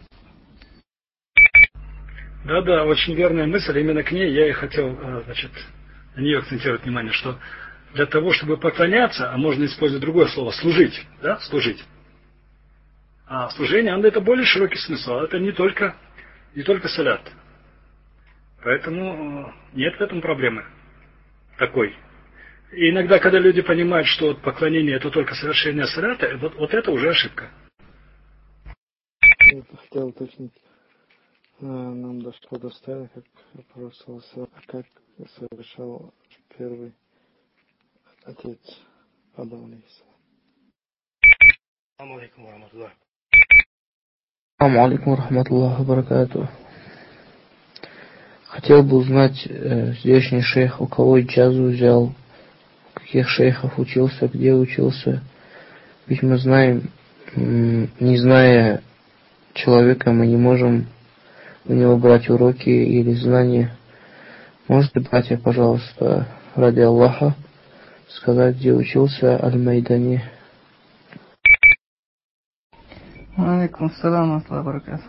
Да, очень верная мысль. Именно к ней я и хотел, на нее акцентировать внимание, что для того, чтобы поклоняться, а можно использовать другое слово, служить, да, служить. А служение, это более широкий смысл, это не только салят. Поэтому нет в этом проблемы такой. И иногда, когда люди понимают, что поклонение это только совершение салята, вот это уже ошибка. Я хотел уточнить, нам дошло достоверно, как совершал первый отец Адам алейхиссалам. Ассаламу алейкум рахматуллахи баракату. Хотел бы узнать, здешний шейх, у кого иджазу взял, у каких шейхов учился, где учился. Ведь мы знаем, не зная человека, мы не можем у него брать уроки или знания. Можете, братья, пожалуйста, ради Аллаха, сказать, где учился Аль-Майдани? Алейкум ассалам ва баракату.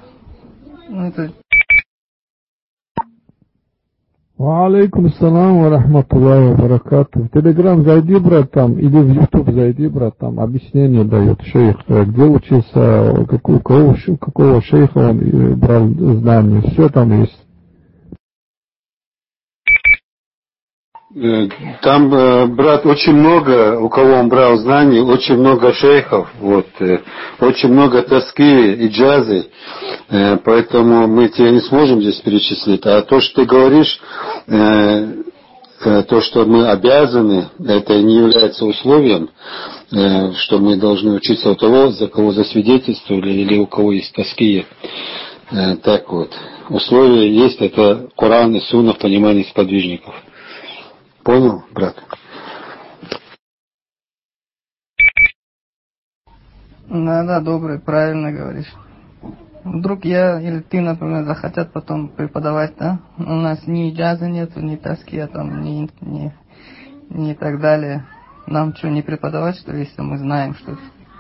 Алейкум ассалам ва рахматуллахи ва баракату. В Телеграм зайди, брат, там, или в Ютуб зайди, брат, там объяснение дает шейх, где учился, какого шейха он брал знания, все там есть. Там, брат, очень много, у кого он брал знаний, очень много шейхов, вот, очень много тоски и джазы, поэтому мы тебе не сможем здесь перечислить. А то, что ты говоришь, то, что мы обязаны, это не является условием, что мы должны учиться у того, за кого засвидетельствовали, или у кого есть тоски. Так вот, условия есть, это Коран и Сунна в понимании сподвижников. Понял, брат? Да, добрый, правильно говоришь. Вдруг я или ты, например, захотят потом преподавать, да? У нас ни джаза нету, ни тоски, а там ни так далее. Нам что, не преподавать, что ли, если мы знаем что-то?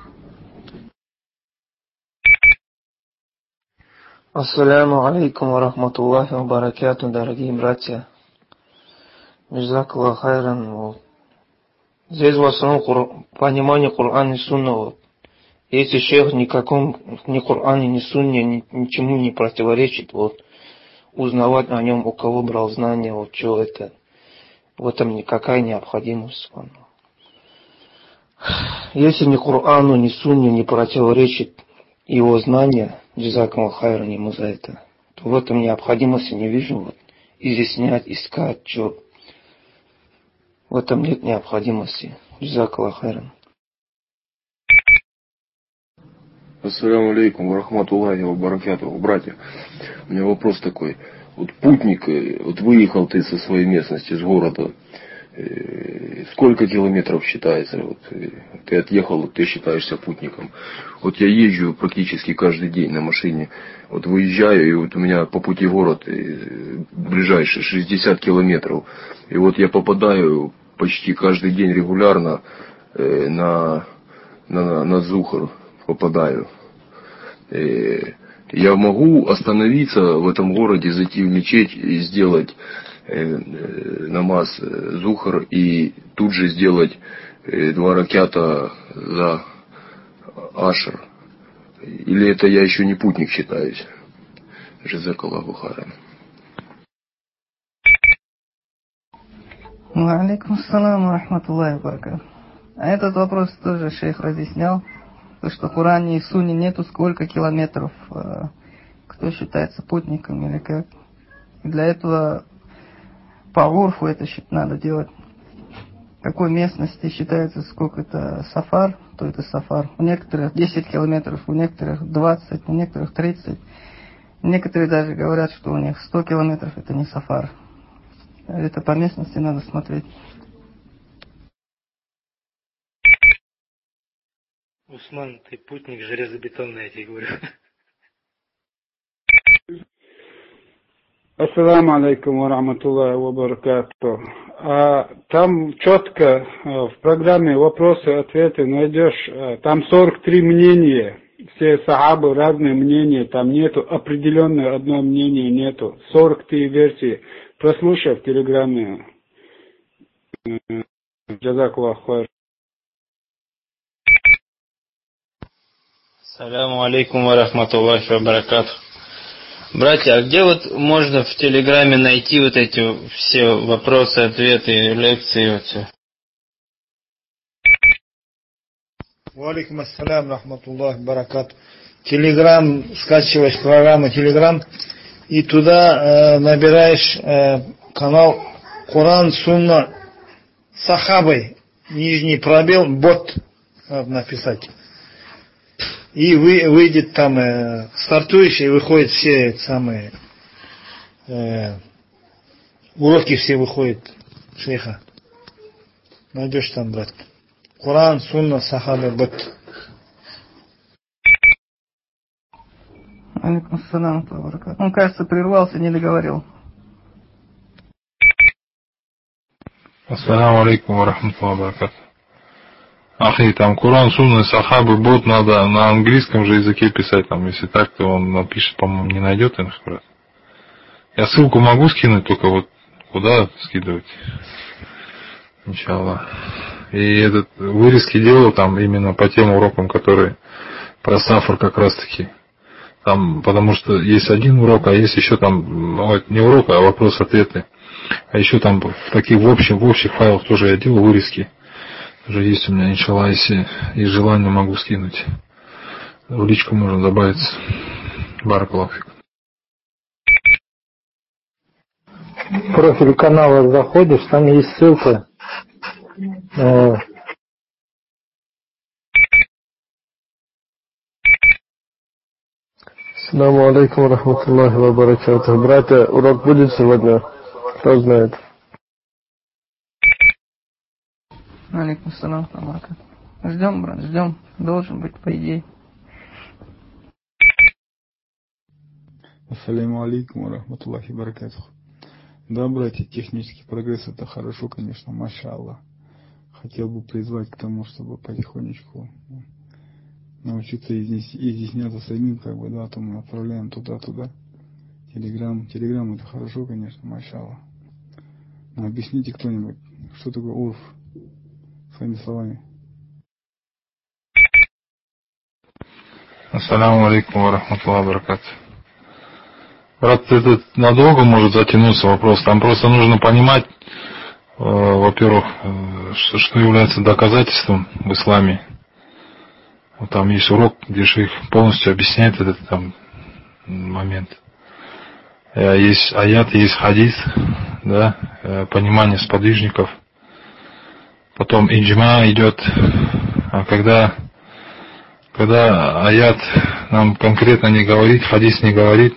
Ассаляму алейкум ва рахматуллахи ва баракату, дорогие братья. Джазакаллаху хайран. Здесь в основном понимание Корана и Сунна. Если шейх ни Коране, ни Сунне, ничему не противоречит, узнавать о нем, у кого брал знания, что это, в этом никакая необходимость. Если ни Корану, ни Сунне не противоречит его знания, джазакаллаху хайран ему за это, то в этом необходимости не вижу. Изъяснять, искать, что. В этом нет необходимости. Джазакаллаху хайран. Ассаляму алейкум ва рахматуллахи ва баракатуху. Братья, у меня вопрос такой. Вот путник, вот выехал ты со своей местности, с города, сколько километров считается? Вот, ты отъехал, ты считаешься путником. Вот я езжу практически каждый день на машине. Вот выезжаю, и вот у меня по пути город ближайший 60 километров. И вот я попадаю почти каждый день регулярно на Зухр. Попадаю. Я могу остановиться в этом городе, зайти в мечеть и сделать намаз Зухр и тут же сделать 2 ракята за Ашр. Или это я еще не путник считаюсь? Джазакаллаху хайран. Ва алейкум ассалам ва рахматуллахи ва баракату. А этот вопрос тоже шейх разъяснял. То, что в Коране и в Сунне нету сколько километров, кто считается путником или как. И для этого по урфу это надо делать. В какой местности считается сколько это сафар, то это сафар. У некоторых 10 километров, у некоторых 20, у некоторых 30. Некоторые даже говорят, что у них 100 километров это не сафар. Это по местности надо смотреть. Усман, ты путник железобетонный, я тебе говорю. Ассаламу алейкум ва рахматуллахи ва баракату. Там четко в программе вопросы-ответы найдешь, там 43 мнения. Все сахабы разные мнения, там нету определенное одно мнение, нету. 43 версии. Прослушай в телеграме. Джазакаллаху хайр. Саляму алейкум ва рахматуллахи ва баракату. Братья, а где вот можно в Телеграме найти вот эти все вопросы, ответы, лекции, вот все? Ва алейкум ассалям рахматуллахи ва баракату. Телеграм, скачиваешь программу Телеграм и туда набираешь канал Коран Сунна Сахабы, нижний пробел, бот надо написать. и выйдет там стартующий, выходит все самые уроки все выходят шейха. Найдешь там, брат. Коран, сунна, сахаба, бат. Алейкум ассалам, баракат. Он, кажется, прервался, не договорил. Ассаламу алейкум ва рахматуллахи ва баракату. Ахи, там Коран, сунна, сахабы, бот надо на английском же языке писать. Там, если так, то он напишет, по-моему, не найдет их, брат. Я ссылку могу скинуть, только вот куда скидывать? Иншаллах. И этот вырезки делал там именно по тем урокам, которые про сафар как раз таки. Там, потому что есть один урок, а есть еще там, не урок, а вопрос-ответы. А еще там в таких в общих файлах тоже я делал вырезки. Уже есть у меня, иншаллах, если есть желание, могу скинуть. В личку можно добавиться. Баракаллаху фик. В профиль канала заходишь, там есть ссылка. Ассаламу алейкум ва рахматуллахи ва баракатуху. Братья, урок будет сегодня? Кто знает? Алейкум ассалам, баракат. Ждем, брат, ждем. Должен быть, по идее. Ассаламу алейкум ва рахматуллахи ва баракатуху. Да, братья, технический прогресс это хорошо, конечно, маша Аллах. Хотел бы призвать к тому, чтобы потихонечку научиться изъясняться самим, как бы, да, то мы отправляем туда-туда. Телеграм это хорошо, конечно, маша Аллах. Но объясните кто-нибудь, что такое урф, своими словами. Ассаламу алейкум ва рахматуллахи ва баракатуху. Брат, это надолго может затянуться вопрос. Там просто нужно понимать, во-первых, что является доказательством в исламе. Вот там есть урок, где шейх полностью объясняет этот там момент. Есть аят, есть хадис, да, понимание сподвижников. Потом иджма идет. А когда аят нам конкретно не говорит, хадис не говорит,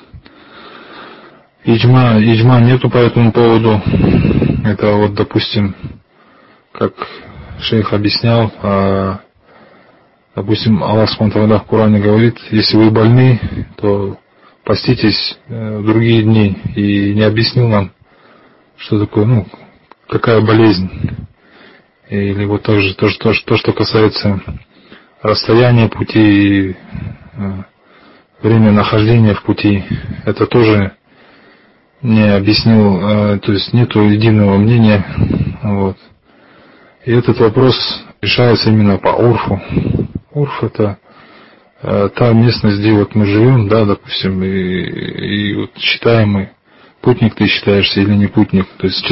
Иджма нету по этому поводу. Это вот, допустим, как шейх объяснял, допустим, Аллах Субхану в Коране говорит, если вы больны, то поститесь в другие дни. И не объяснил нам, что такое, какая болезнь. Или вот также то, что касается расстояния пути и время нахождения в пути, это тоже не объяснил, то есть нету единого мнения, вот. И этот вопрос решается именно по урфу. Урф это та местность, где вот мы живем, да, допустим, и вот считаем мы, путник ты считаешься или не путник, то есть.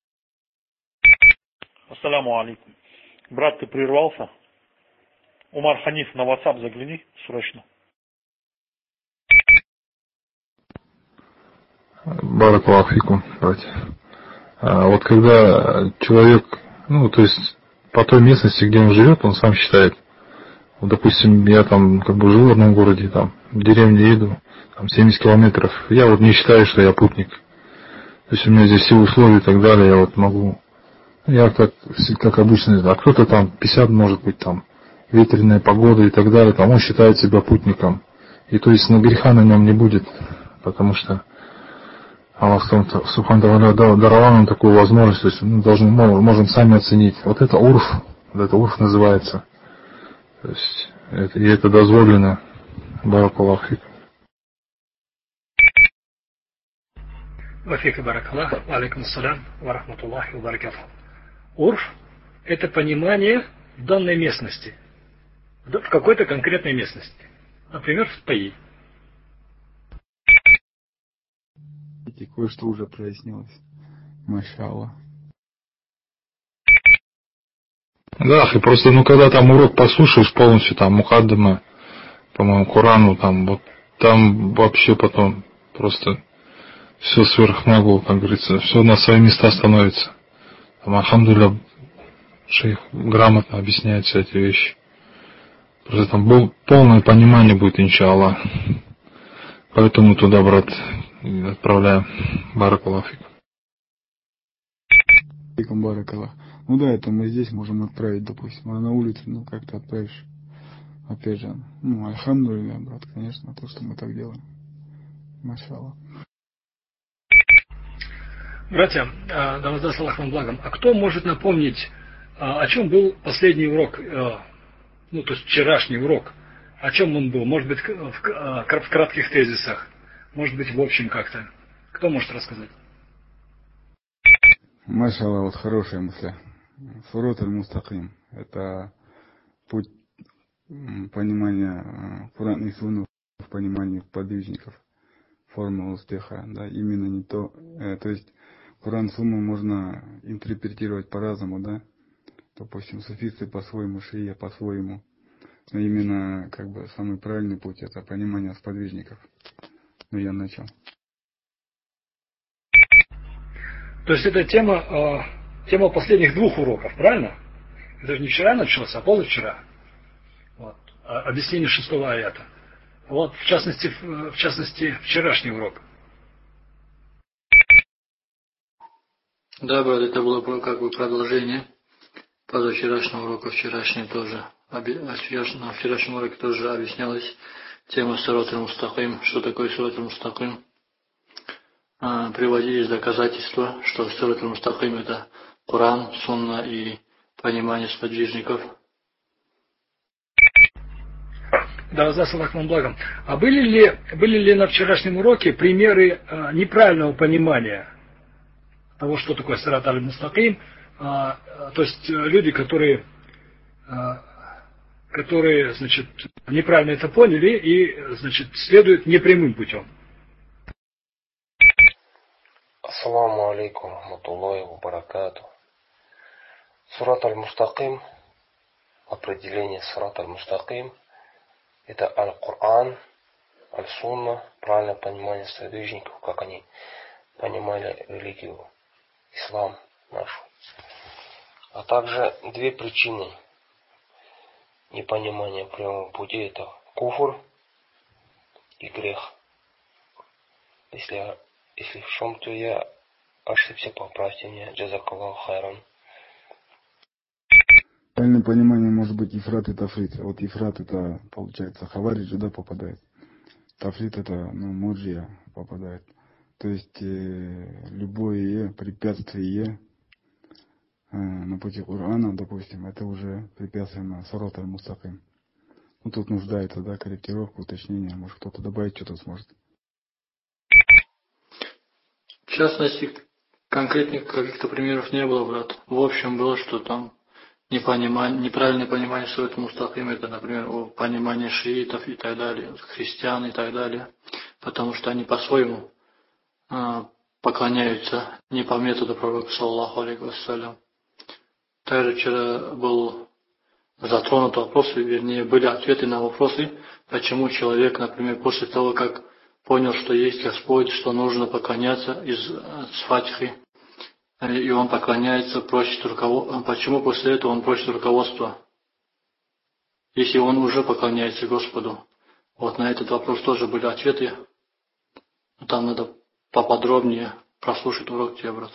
Ассаламу алейкум. Брат, ты прервался? Умар Ханиф, на WhatsApp загляни срочно. Баракаллаху фикум, братья. Вот когда человек, то есть по той местности, где он живет, он сам считает. Вот, допустим, я там живу в одном городе, там в деревне еду, там 70 километров. Я вот не считаю, что я путник. То есть у меня здесь все условия и так далее, я вот могу. Я как обычно, а кто-то там 50, может быть, там ветреная погода и так далее, там он считает себя путником. И то есть греха на нем не будет, потому что Аллах Субхану даровал нам такую возможность, то есть мы можем сами оценить. Вот это урф называется. То есть это дозволено. Баракаллаху фик. Вафик и баракаллах. Алейкум ассалям ва рахматуллахи ва баракатуху. Урф – это понимание в данной местности, в какой-то конкретной местности. Например, в Таи. Кое-что уже прояснилось. Машаллах. Да, и просто, когда там урок послушаешь полностью, там, Мухаддама, по-моему, Корану, там, вот, там вообще потом просто все сверхмогло, как говорится, все на свои места становится. Там, альхамдулилля, шейх грамотно объясняет все эти вещи. Просто там полное понимание будет, иншаллах. Поэтому туда, брат, отправляем. Баракаллаху фик. Баракаллах. Ну да, это мы здесь можем отправить, допустим, а на улице, ну как ты отправишь? Опять же, ну, альхамдулилля, брат, конечно, то, что мы так делаем. Машаллах. Братья, да воздаст Аллах вам благом, а кто может напомнить, о чем был последний урок, ну, то есть вчерашний урок? О чем он был? Может быть, в кратких тезисах, может быть, в общем как-то. Кто может рассказать? Машаллах, вот хорошая мысль. Сурат аль-Мустаким. Это путь понимания Курана и Сунны в понимании подвижников. Формула успеха. Да, именно не то. То есть Куран и Сунну можно интерпретировать по-разному, да. Допустим, суфисты по-своему, шия по-своему. Но именно как бы самый правильный путь — это понимание сподвижников. Ну, я начал. То есть это тема последних двух уроков, правильно? Это же не вчера начался, а позавчера. Вот. Объяснение 6-го аята. Вот, в частности, вчерашний урок. Да, брат, это было как бы продолжение позавчерашнего урока, вчерашний тоже. На вчерашнем уроке тоже объяснялась тема Сират аль-Мустаким. Что такое Сират аль-Мустаким? Приводились доказательства, что Сират аль-Мустаким — это Коран, Сунна и понимание сподвижников. Да, воздаст Аллах вам благом. А были ли на вчерашнем уроке примеры неправильного понимания того, что такое Сират аль-Мустаким? То есть люди, которые, значит, неправильно это поняли и, значит, следуют непрямым путем. Ассаламу алейкум рахматуллахи ва баракату. Сурат аль-Мустаким, определение Сурат аль-Мустаким — это аль-Кур'ан, аль-Сунна, правильное понимание сподвижников, как они понимали религию, ислам нашу. А также две причины непонимания прямого пути — это куфр и грех. Если в чем-то я ошибся, поправьте меня. Джазакаллаху хайран. Правильное понимание может быть ифрат и тафрит. Вот ифрат — это, получается, хавариджи, да, попадает. Тафрит — это, мурджия попадает. То есть любое препятствие на пути Корана, допустим, это уже препятствие на Сират аль-Мустаким. Ну, тут нуждается, да, корректировка, уточнение. Может, кто-то добавить что-то сможет. В частности, конкретных каких-то примеров не было, брат. В общем, было, что там неправильное понимание Сират аль-Мустаким — это, например, понимание шиитов и так далее, христиан и так далее. Потому что они по-своему поклоняются не по методу пророка, саллаллаху алейхи вассалям. Также вчера был затронут вопрос, вернее, были ответы на вопросы, почему человек, например, после того, как понял, что есть Господь, что нужно поклоняться с Фатихи, и он поклоняется, просит руководства. Почему после этого он просит руководства, если он уже поклоняется Господу? Вот на этот вопрос тоже были ответы. Там надо поподробнее прослушать урок тебе, брат.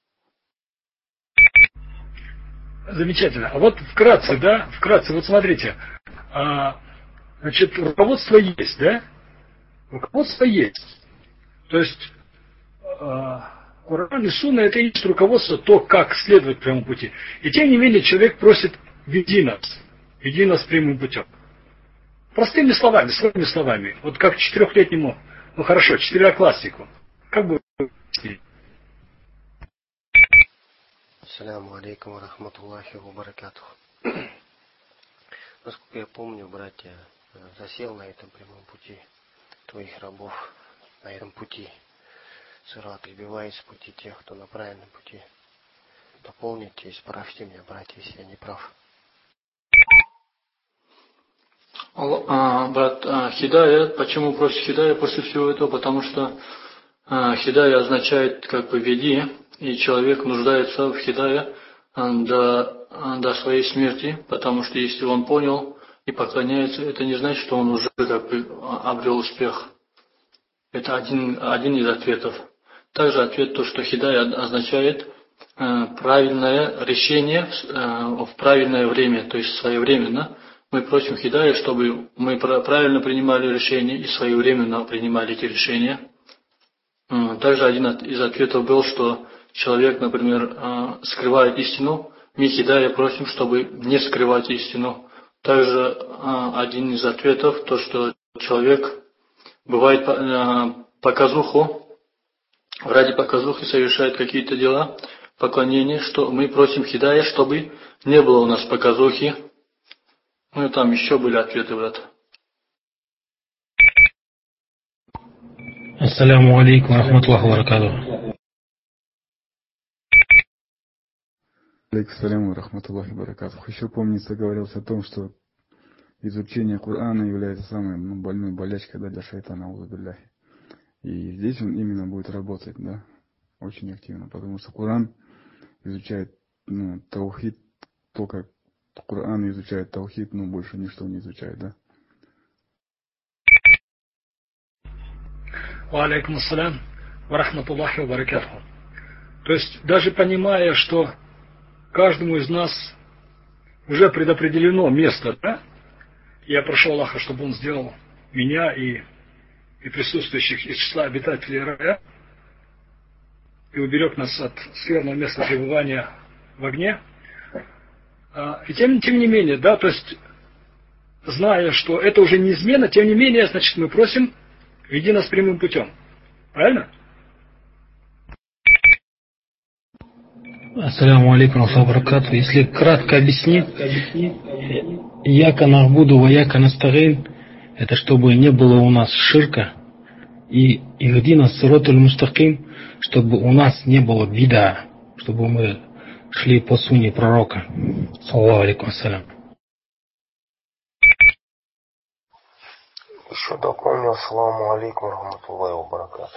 Замечательно. А вот вкратце, вот смотрите. Значит, руководство есть, да? Руководство есть. То есть Коран и Сунна — это и есть руководство, то, как следовать прямому пути. И тем не менее человек просит: веди нас прямым путем. Простыми словами, своими словами. Вот как 4-летнему, четверокласснику. Как бы... Ассаляму алейкум рахматуллахи ва баракатух. Насколько я помню, братья, засел на этом прямом пути твоих рабов, на этом пути сират, избиваясь с пути тех, кто на правильном пути. Дополните, исправьте меня, братья, если я не прав. Брат, хидая, почему просит хидая после всего этого? Потому что хидая означает как бы веди, и человек нуждается в хидая до своей смерти, потому что если он понял, и поклоняется, это не значит, что он уже как бы обрел успех. Это один из ответов. Также ответ то, что хидая означает правильное решение в правильное время, то есть своевременно. Мы просим хидая, чтобы мы правильно принимали решения и своевременно принимали эти решения. Также один из ответов был, что человек, например, скрывает истину. Мы хидая просим, чтобы не скрывать истину. Также один из ответов, то, что человек бывает показуху, ради показухи совершает какие-то дела, поклонения, что мы просим хидая, чтобы не было у нас показухи. Ну и там еще были ответы, брат. Ассаляму алейкум рахматуллахи ва баракатуху. Алейкум рахматуллахи ва баракатуху. Еще помнится, говорилось о том, что изучение Корана является самой больной болячкой для шайтана, аузу-билляхи. И здесь он именно будет работать, да, очень активно, потому что Коран изучает таухид, только Коран изучает таухид, но больше ничто не изучает, да. Ва алейкум ассалям ва рахматуллахи ва баракатуху. То есть, даже понимая, что каждому из нас уже предопределено место, да, я прошу Аллаха, чтобы Он сделал меня и присутствующих из числа обитателей рая и уберег нас от скверного места пребывания в огне. И тем не менее, да, то есть, зная, что это уже неизменно, тем не менее, значит, мы просим, веди нас прямым путем. Правильно? Ассаляму алейкум ва баракатуху. Если кратко объяснить, яка нахбуду ва яка настагин, это чтобы не было у нас ширка, и ихдина сиротуль мустаким, чтобы у нас не было бида, чтобы мы шли по сунне пророка. Саллаллаху алейкум ассалям. Еще дополнил, саламу алейкум рахматуллахи ва баракатуху.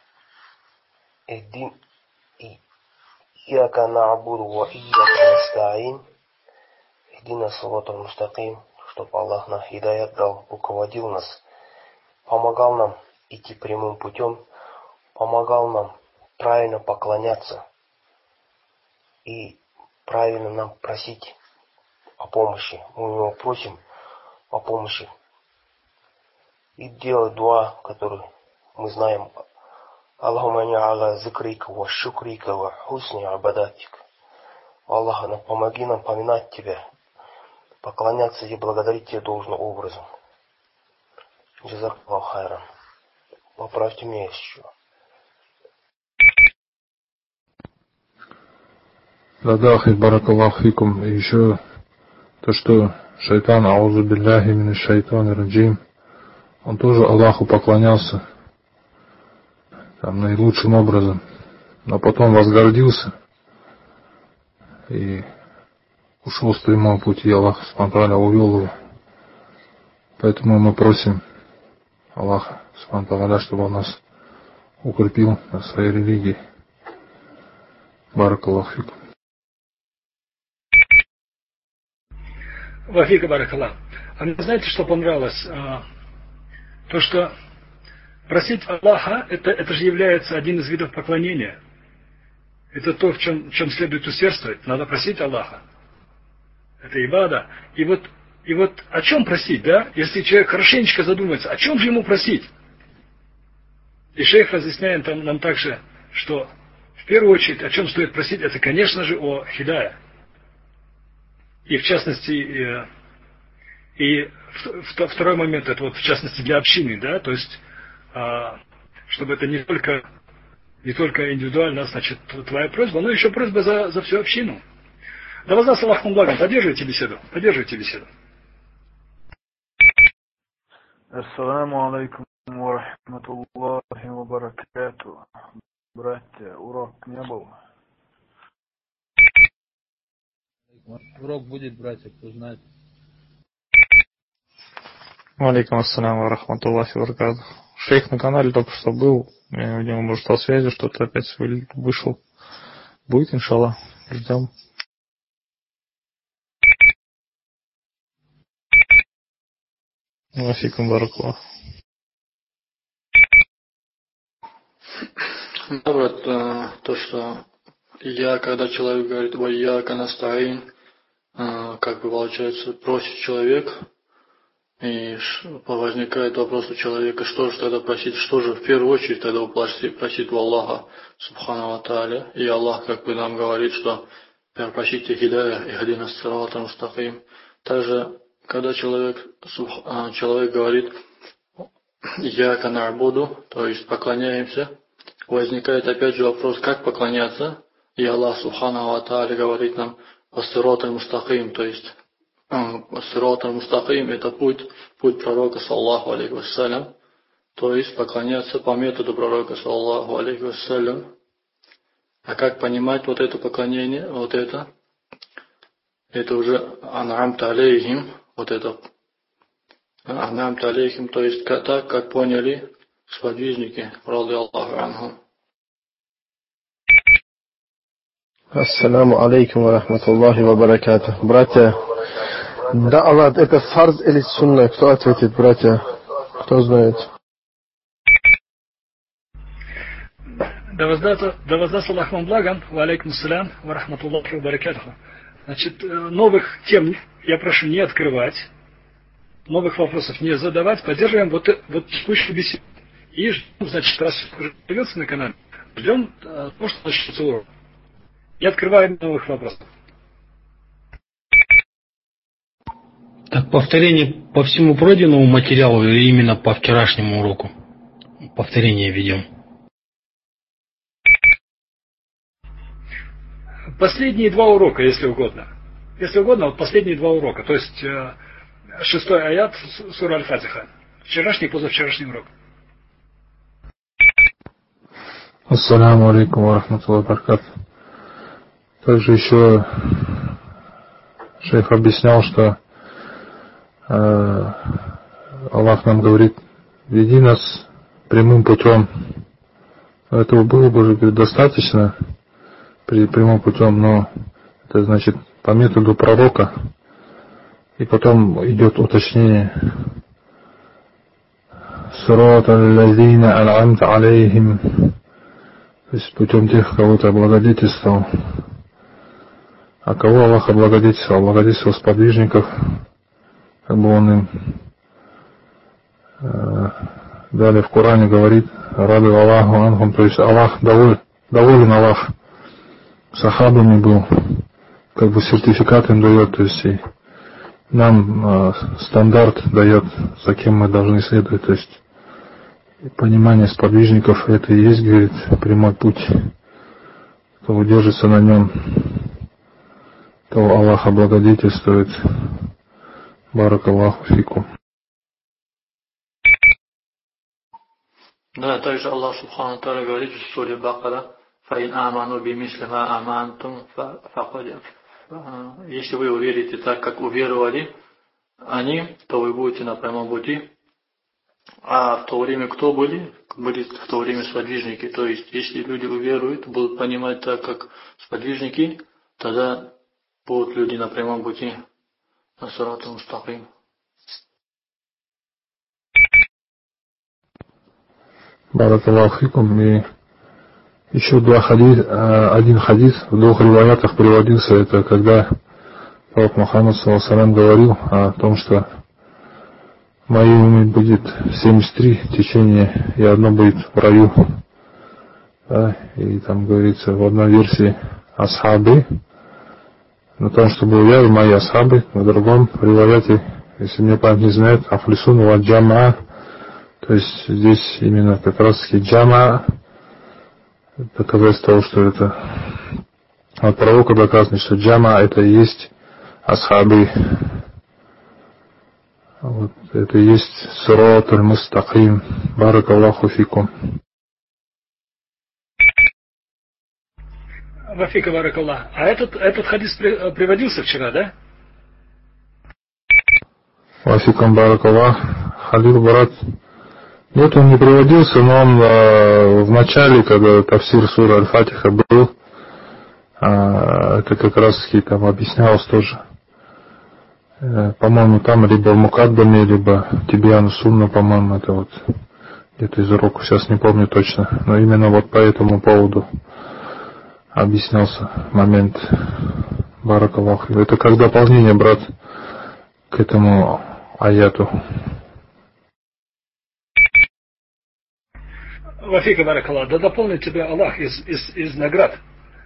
Ияка на'буду ва ияка настаин. Ихдина сиротуль мустаким, чтобы Аллах нам хидаят дал, руководил нас, помогал нам идти прямым путем, помогал нам правильно поклоняться и правильно нам просить о помощи. Мы у него просим о помощи и делать дуа, который мы знаем. Аллахумма ини аля зикрика ва шукрика ва хусни абадатик. Аллах, помоги нам поминать Тебя, поклоняться и благодарить Тебя должным образом. Джазакаллаху хайран. Поправьте меня еще. Да, баракаллаху фикум. И еще то, что шайтан, аузу билляхи мин шайтан раджим, он тоже Аллаху поклонялся там наилучшим образом, но потом возгордился и ушел с прямого пути, Аллах спонтанно увел его. Поэтому мы просим Аллаха спонтанно, чтобы Он нас укрепил на своей религии. Баракаллаху фикум. Вафика баракаллах. А мне знаете, что понравилось? То, что просить Аллаха, это же является один из видов поклонения. Это то, в чем следует усердствовать. Надо просить Аллаха. Это ибада. И вот о чем просить, да? Если человек хорошенечко задумается, о чем же ему просить? И шейх разъясняет нам также, что в первую очередь, о чем стоит просить, это, конечно же, о хидая. И в частности, и второй момент, это вот в частности для общины, да, то есть, чтобы это не только индивидуально, значит, твоя просьба, но еще просьба за всю общину. Да воздаст Аллах вам благом, поддерживайте беседу. Ассаламу алейкум ва рахматуллахи ва баракатуху. Братья, урок не был. Урок будет, братья, кто знает. Алейкум ассалям ва рахматуллахи ва баракатуху. Шейх на канале только что был. Я, видимо, может, по связи что-то опять вышел. Будет, иншаллах. Ждем. Вафикум баракаллах. Да, брат, то, что когда человек говорит «Вайяка настаин», как бы получается, просит человек, и возникает вопрос у человека, что же тогда просить, что же в первую очередь тогда просить у Аллаха, Субхану ва Тааля. И Аллах как бы нам говорит, что просите хидая, ихдина ссирата мустаким. Также, когда человек говорит «Ияка на'буду», то есть поклоняемся, возникает опять же вопрос, как поклоняться. И Аллах Субхану ва Тааля говорит нам «Ва-ссирата мустаким», то есть «Ва-ссирата мустаким» это путь пророка саллаллаху алейхи вассалям, то есть поклоняться по методу пророка саллаллаху алейхи вассалям. А как понимать вот это поклонение, вот это уже ан'амта алейхим, вот это ан'амта алейхим, то есть так, как поняли сподвижники, радiyallahu анхум. Ассаламу алейкум ва рахматуллахи ва баракатух. Братья, да'ват это фарз или сунна? Кто ответит, братья? Кто знает? Да воздаст Аллах вам благом. Ва алейкум ассалям ва рахматуллахи ва баракатуху. Значит, новых тем я прошу не открывать, новых вопросов не задавать, поддерживаем вот текущую беседу. И ждем, значит, раз уже появился на канале, ждем, что начнется урок. Не открываем новых вопросов. Так повторение по всему пройденному материалу или именно по вчерашнему уроку? Повторение ведем. Последние два урока, если угодно. Если угодно, вот последние два урока. То есть 6-й аят сура Аль-Фатиха. Вчерашний и позавчерашний урок. Ассаламу алейкум ва рахматуллахи ва баракатух. Также еще шейх объяснял, что Аллах нам говорит: веди нас прямым путем. Этого было бы уже достаточно прямым путем, но это значит по методу пророка. И потом идет уточнение. Сират аль-лазина ан'амта алейхим. То есть путем тех, кого ты облагодетельствовал. А кого Аллах облагодетельствовал? Облагодетельствовал сподвижников, как бы он им далее в Коране говорит: рады Аллаху анхум, то есть Аллах доволен Аллах сахабами был, как бы сертификат им дает, то есть и нам стандарт дает, за кем мы должны следовать, то есть понимание сподвижников это и есть, говорит, прямой путь. Кто удержится на нем, то Аллах облагодетельствует. Баракаллаху фикум. Да, также Аллах Субхану Тааля говорит в суре Бакара: «Фаин аману бимисли ма амантум факад». Если вы уверите так, как уверовали они, то вы будете на прямом пути. А в то время кто были? Были в то время сподвижники. То есть, если люди уверуют, будут понимать так, как сподвижники, тогда будут люди на прямом пути, на сирату мустаким. Баракаллаху фикум. И еще один хадис в двух риваятах приводился, это когда пророк Мухаммад саллаллаху алейхи ва саллям говорил о том, что моей умы будет 73 течения, и одно будет в раю. Да, и там говорится в одной версии асхабы, на том, что был я и мои асхабы, в другом риваяте, если мне память не знает, афлисун ва джама, то есть здесь именно как раз таки джама, доказательство того, что это от пророка доказано, что джама это и есть асхабы. Вот это и есть сират аль-мустаким. Баракаллаху фикум. Вафика баракаллах. А этот хадис приводился вчера, да? Вафикам баракаллах. Халил брат. Нет, он не приводился, но он в начале, когда тафсир сура Аль-Фатиха был, это как раз таки там объяснялось тоже. По-моему, там либо в Мукаддаме, либо Тибьян Сунна, по-моему, это вот где-то из уроков, сейчас не помню точно. Но именно вот по этому поводу объяснялся момент. Баракаллаху. Это как дополнение, брат, к этому аяту. Вафика баракаллах, да дополнит тебя Аллах из наград.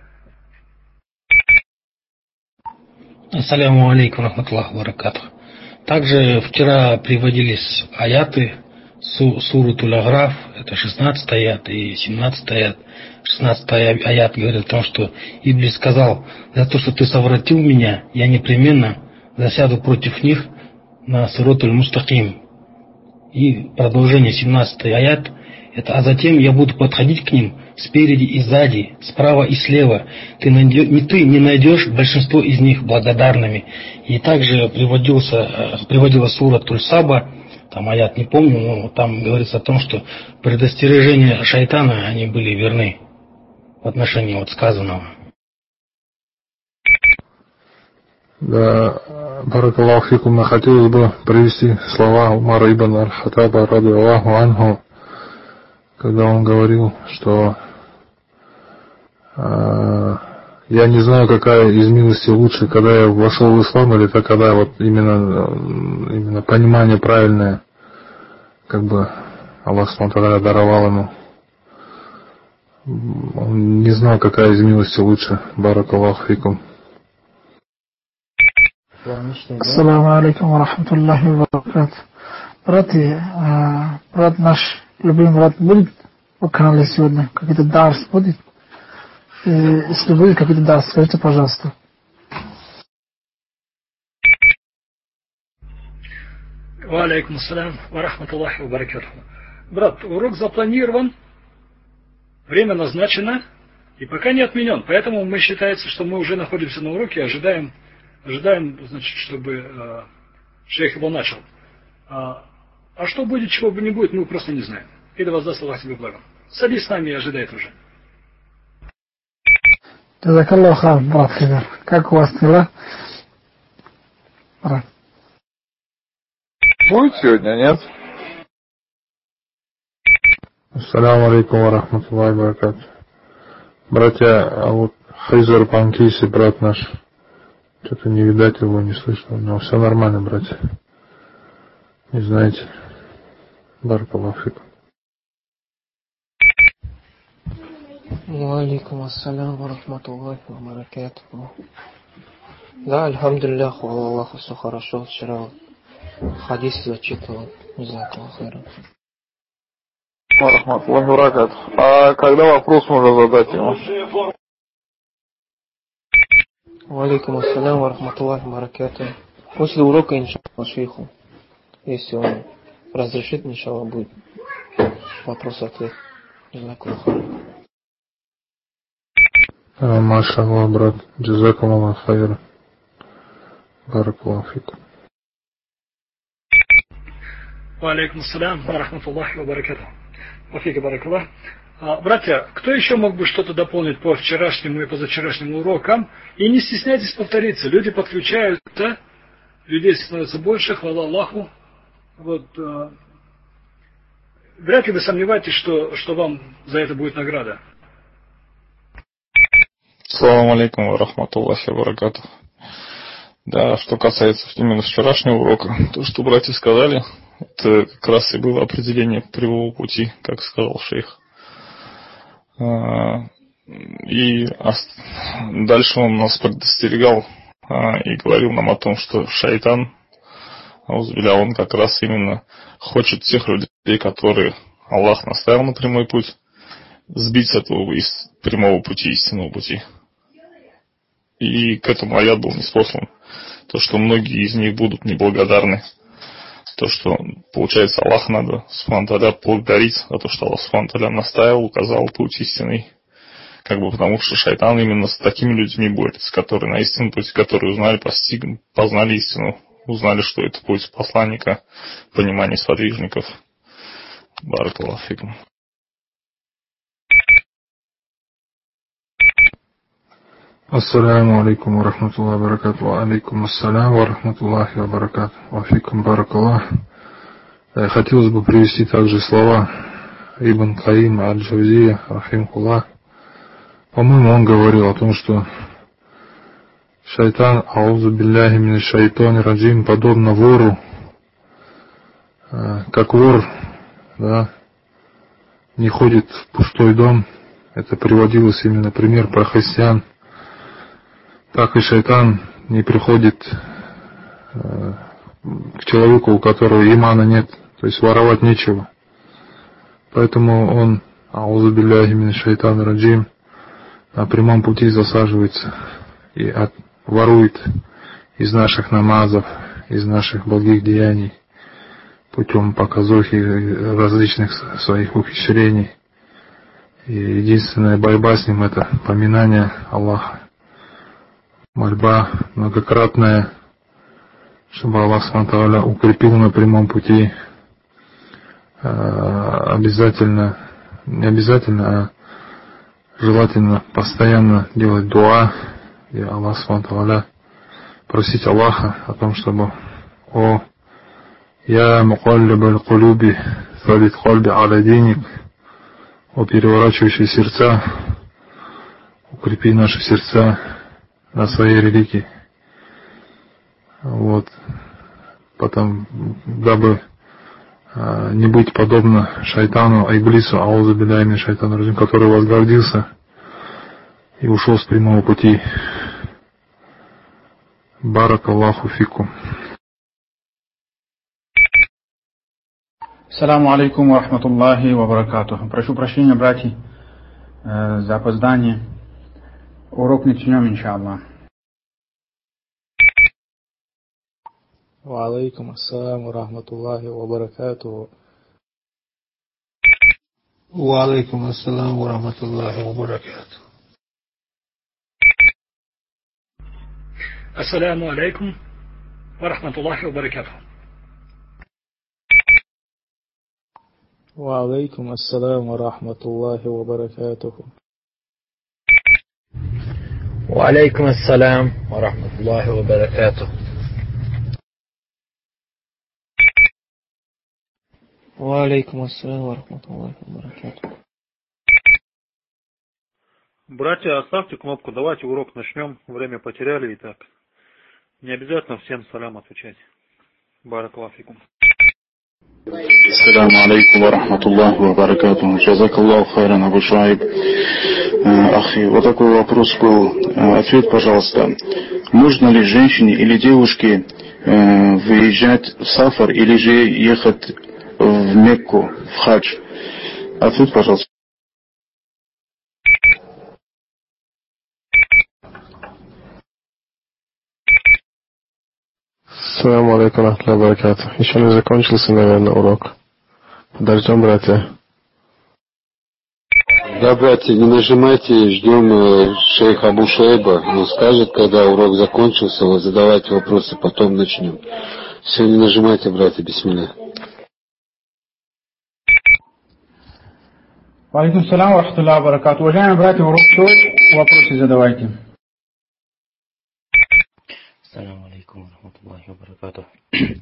Ассаляму алейкум рахматуллахи ва баракатух. Также вчера приводились аяты Суратуль Аграф, это 16 аят и 17 аят. 16 аят говорит о том, что Иблис сказал: за то, что ты совратил меня, я непременно засяду против них на Сиратуль Мустаким. И продолжение 17 аят, это: а затем я буду подходить к ним спереди и сзади, справа и слева. Ты не найдешь большинство из них благодарными. И также приводила сура Туль-Саба, там аят не помню, но там говорится о том, что предостережения шайтана, они были верны в отношении вот сказанного. Да, баракаллаху фикум, хотелось бы привести слова Умара ибн аль-Хаттаба радиаллаху анху, когда он говорил, что я не знаю, какая из милостей лучше, когда я вошел в ислам, или это когда вот именно понимание правильное, как бы Аллах Субхану даровал ему. Он не знал, какая из милостей лучше. Баракаллаху фикум. Ассаламу алейкум ва рахматуллахи ва баракатух. Брат наш любимый брат будет в канале сегодня? Какой-то дарс будет? Если будет какой-то дарс, скажите, пожалуйста. Ва алейкум ассалям ва рахматуллахи ва баракатух. Брат, урок запланирован, время назначено и пока не отменен. Поэтому мы считается, что мы уже находимся на уроке, ожидаем, значит, чтобы шейх его начал. А что будет, чего бы не будет, мы просто не знаем. И да воздаст Аллах тебе благом. Садись с нами и ожидает уже. Джазакаллаху хайран, брат Хидр. Как у вас дела? Брат. Будет сегодня, нет? Ассаляму алейкум ва рахматуллахи ва баракатух. Братья, а вот Хайзер Панкиси, брат наш, что-то не видать его, не слышно. У него все нормально, братья. Не знаете. Баракаллаху фикум. Ва алейкум ассалям ва рахматуллахи ва баракатуху. Да, альхамдулиллах, хвала Аллаху, все хорошо. Вчера хадис зачитывал. Джазакаллаху хайран. Ва рахматуллахи ва баракатуху. А когда вопрос можно задать ему? Ва алейкум ассалям ва рахматуллахи ва баракатуху. После урока, иншаллах, шейху. Если он разрешит, иншаллах, будет вопрос-ответ. Джазакаллаху хайран. Машаллах, брат. Джазакаллаху хайран. Баракаллаху фикум. Ва алейкум ассалям ва рахматуллахи ва баракатух. Вафика баракаллах. Братья, кто еще мог бы что-то дополнить по вчерашнему и позавчерашнему урокам? И не стесняйтесь повториться. Люди подключаются, людей становится больше, хвала Аллаху. Вот, вряд ли вы сомневаетесь, что вам за это будет награда. Ассаламу алейкум ва рахматуллахи ва баракатух. Да, что касается именно вчерашнего урока, то, что братья сказали, это как раз и было определение прямого пути, как сказал шейх. И дальше он нас предостерегал и говорил нам о том, что шайтан, он как раз именно хочет тех людей, которые Аллах наставил на прямой путь, сбить с этого из прямого пути, истинного пути. И к этому аят был ниспослан. То, что многие из них будут неблагодарны. То, что, получается, Аллах надо Субхану благодарить за то, что Аллах Субхану наставил, указал путь истинный. Как бы потому, что шайтан именно с такими людьми борется, которые на истинном пути, которые узнали, познали истину, узнали, что это путь посланника, понимание сподвижников. Баракаллаху фикум. Ассаляму алейкум ва рахматуллахи ва баракату. Ва алейкум ассалям ва рахматуллахи ва баракату. Ва фикум баракаллах. Хотелось бы привести также слова Ибн Каим аль-Джаузия, рахимхуллах. По-моему, он говорил о том, что шайтан, аузу билляхи мин шайтани раджим, подобно вору, как вор, да, не ходит в пустой дом. Это приводилось именно пример про христиан. Так и шайтан не приходит к человеку, у которого имана нет, то есть воровать нечего. Поэтому он, аузу билляхи мин шайтани раджим, на прямом пути засаживается и ворует из наших намазов, из наших благих деяний, путем показухи различных своих ухищрений. И единственная борьба с ним — это поминание Аллаха, мольба многократная, чтобы Аллах Субхану укрепил на прямом пути. Обязательно, не обязательно, а желательно постоянно делать дуа, и Аллах Субхану просить Аллаха о том, чтобы: «О, я мукаллибаль кулуби, фабит кальби аля диник», о переворачивающие сердца, укрепи наши сердца на своей религии. Вот. Потом, дабы не быть подобно шайтану, Иблису, аузу билляхи мин шайтани раджим, который возгордился и ушел с прямого пути. Баракаллаху фикум. Ассаламу алейкум ва рахматуллахи ва баракатуху. Прошу прощения, братья, за опоздание. Урок начнем, иншаллах. Ва алейкум ассалам ва рахматуллахи ва баракатуху. Ва алейкум ассалам ва рахматуллахи ва баракатуху. Ассаляму алейкум ва рахматуллахи ва баракатуху. Ва алейкум ассалам ва рахматуллахи ва баракатуху. Ва алейкум ассалам ва рахматуллахи ва баракатуху. Ва алейкум ассалам ва рахматуллахи ва баракатуху. Братья, оставьте кнопку, давайте урок начнем. Время потеряли и так. Не обязательно всем салям отвечать. Баракаллаху фикум. Ассаламу алейкум ва рахматуллахи ва баракатуху. Джазакаллаху хайран, Абу Шуайб. Ахи, вот такой вопрос был. Ответ, пожалуйста. Можно ли женщине или девушке выезжать в сафар или же ехать в Мекку, в хадж? Ответ, пожалуйста. Ассаламу алейкум ва рахматуллахи ва баракатуху. Еще не закончился, наверное, урок. Подождем, братья. Да, братья, не нажимайте, ждем шейха Абу Шуайба. Он скажет, когда урок закончился, вот задавайте вопросы, потом начнем. Все, не нажимайте, братья, бисмилля. Ва алейкум ассалам ва рахматуллахи ва баракатуху. Уважаемые братья, урок шел, вопросы задавайте. Ассаламу алейкум ва рахматуллахи ва баракатуху.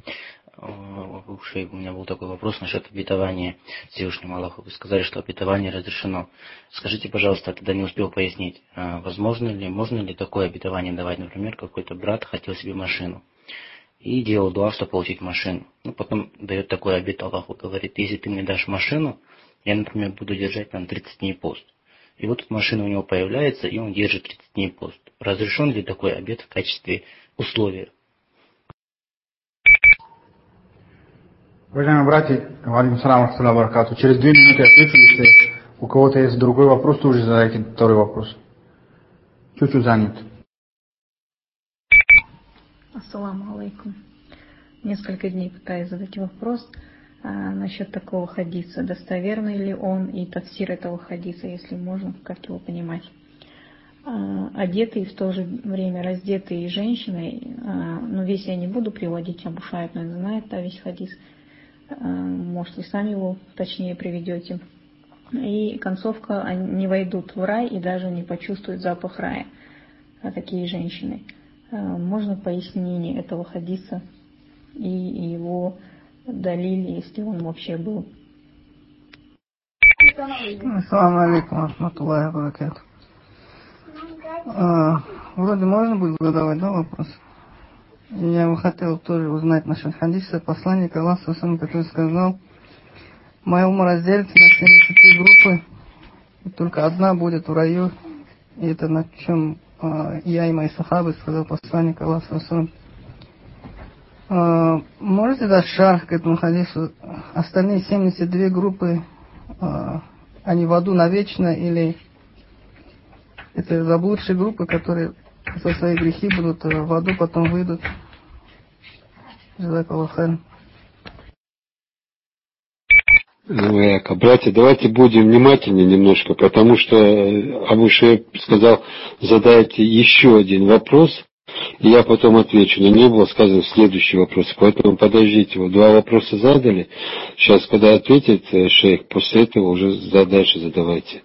У меня был такой вопрос насчет обетования Всевышнему Аллаху. Вы сказали, что обетование разрешено. Скажите, пожалуйста, тогда не успел пояснить, можно ли такое обетование давать? Например, какой-то брат хотел себе машину и делал дуа, чтобы получить машину. Потом дает такой обет Аллаху, говорит: если ты мне дашь машину, я, например, буду держать там 30 дней пост. И вот тут машина у него появляется, и он держит 30 дней пост. Разрешен ли такой обет в качестве условия? Уважаемые братья, ва алейкум ассалам ва рахматуллахи ва баракатуху. Через 2 минуты ответим, если у кого-то есть другой вопрос, то уже задайте второй вопрос. Чуть-чуть занят. Ассаламу алейкум. Несколько дней пытаюсь задать вопрос насчет такого хадиса. Достоверный ли он и тафсир этого хадиса, если можно, как его понимать? Одетые, в то же время раздетые женщины, но весь я не буду приводить, Абу Шуайб, наверное, знает весь хадис. Может, вы сами его точнее приведете. И концовка, они не войдут в рай и даже не почувствуют запах рая. такие женщины. Можно пояснение этого хадиса и его далили, если он вообще был? Ассаламу алейкум рахматуллахи баракату. Вроде можно будет задавать, да, вопрос? Я бы хотел тоже узнать насчет хадиса посланника Аллаха, который сказал: моя ума разделится на 73 группы, и только одна будет в раю. И это на чем я и мои сахабы, сказал посланник Аллаха. Можете дать шарх к этому хадису? Остальные 72 группы, они в аду навечно, или это заблудшие группы, которые за свои грехи будут в аду, потом выйдут? Братья, давайте будем внимательнее немножко, потому что Абу Шейб сказал, задайте еще один вопрос, и я потом отвечу. Но не было сказано следующий вопрос, поэтому подождите. Вот 2 вопроса задали. Сейчас, когда ответит шейх, после этого уже дальше задавайте.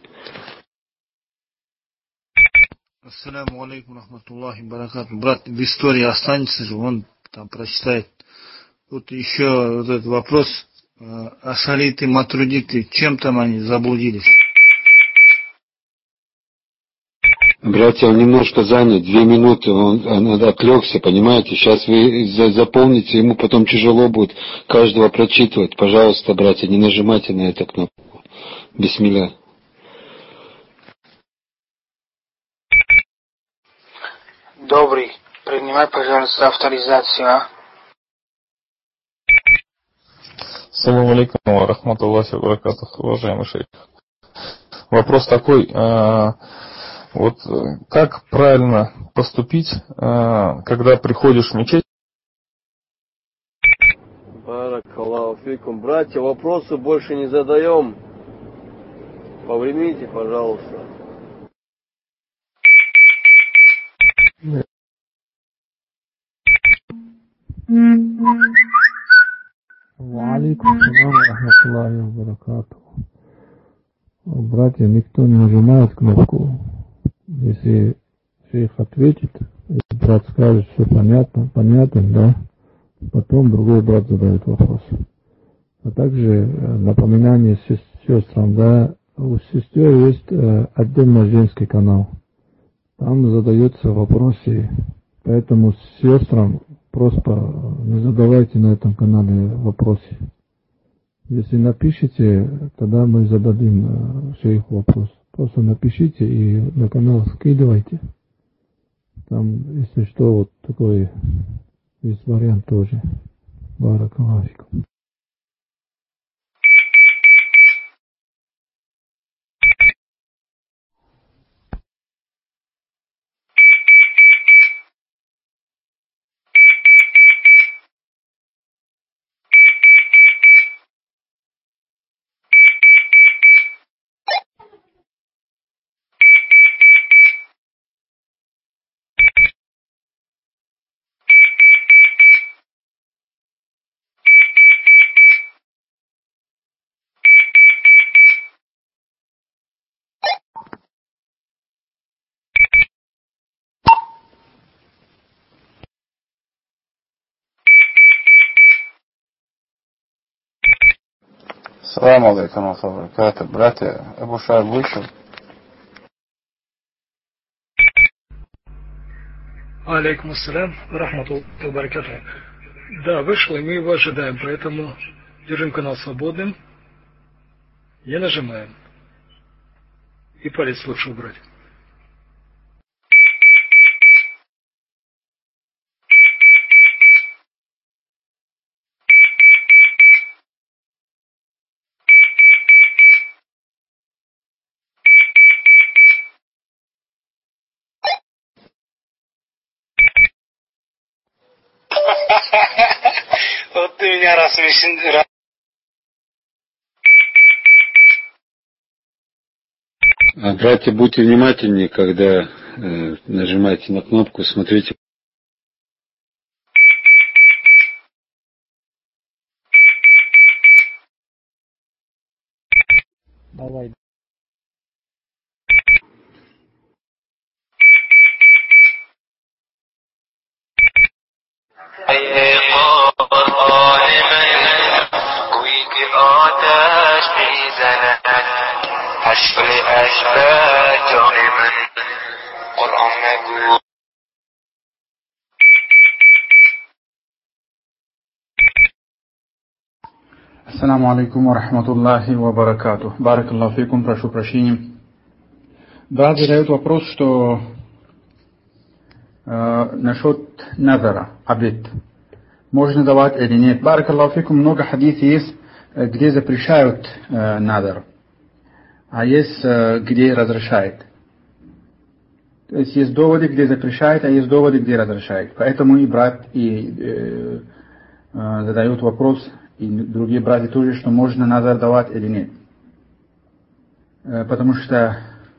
Ассаляму алейкум рахматуллахи баракату. Брат, в истории останется же, он там прочитает. Вот еще вот этот вопрос. Ашариты, матрудиты, чем там они заблудились? Братья, он немножко занят, 2 минуты, он отвлекся, понимаете? Сейчас вы запомните, ему потом тяжело будет каждого прочитывать. Пожалуйста, братья, не нажимайте на эту кнопку. Бисмилля. Добрый, принимай, пожалуйста, авторизацию. Ассаламу алейкум ва рахматуллахи ва баракатух, уважаемый шейх. Вопрос такой, вот как правильно поступить, когда приходишь в мечеть? Баракаллаху фикум. Братья, вопросы больше не задаем. Повремените, пожалуйста. Алейкум салам рахматуллахи ва баракату. Братья, никто не нажимает кнопку. Если шейх ответит, и брат скажет, все понятно, да, потом другой брат задает вопрос. А также напоминание сестрам, да, у сестер есть отдельно женский канал. Там задаются вопросы, поэтому сестрам просто не задавайте на этом канале вопросы. Если напишите, тогда мы зададим шейху вопрос. Просто напишите и на канал скидывайте. Там, если что, вот такой есть вариант тоже. Баракаллаху фикум. Ассаламу алейкум ва баракатух. Братья, Абу Шейб вышел. Алейкум ассалям, рахматуллахи ва баракатух. Да, вышел, и мы его ожидаем, поэтому держим канал свободным, не нажимаем. И палец лучше убрать. Вот ты меня рассмешил. Братья, будьте внимательнее, когда нажимаете на кнопку, смотрите. Давай. Ассаламу алейкум ва рахматуллахи ва баракатух. Баракаллаху фикум, прошу прощения. Брат задает вопрос, что насчет назара, обет, можно давать или нет. Баракаллаху фикум, много хадисов есть, где запрещают назар, а есть, где разрешает. То есть есть доводы, где запрещает, а есть доводы, где разрешает. Поэтому и брат задает вопрос, и другие братья тоже, что можно назар давать или нет. Потому что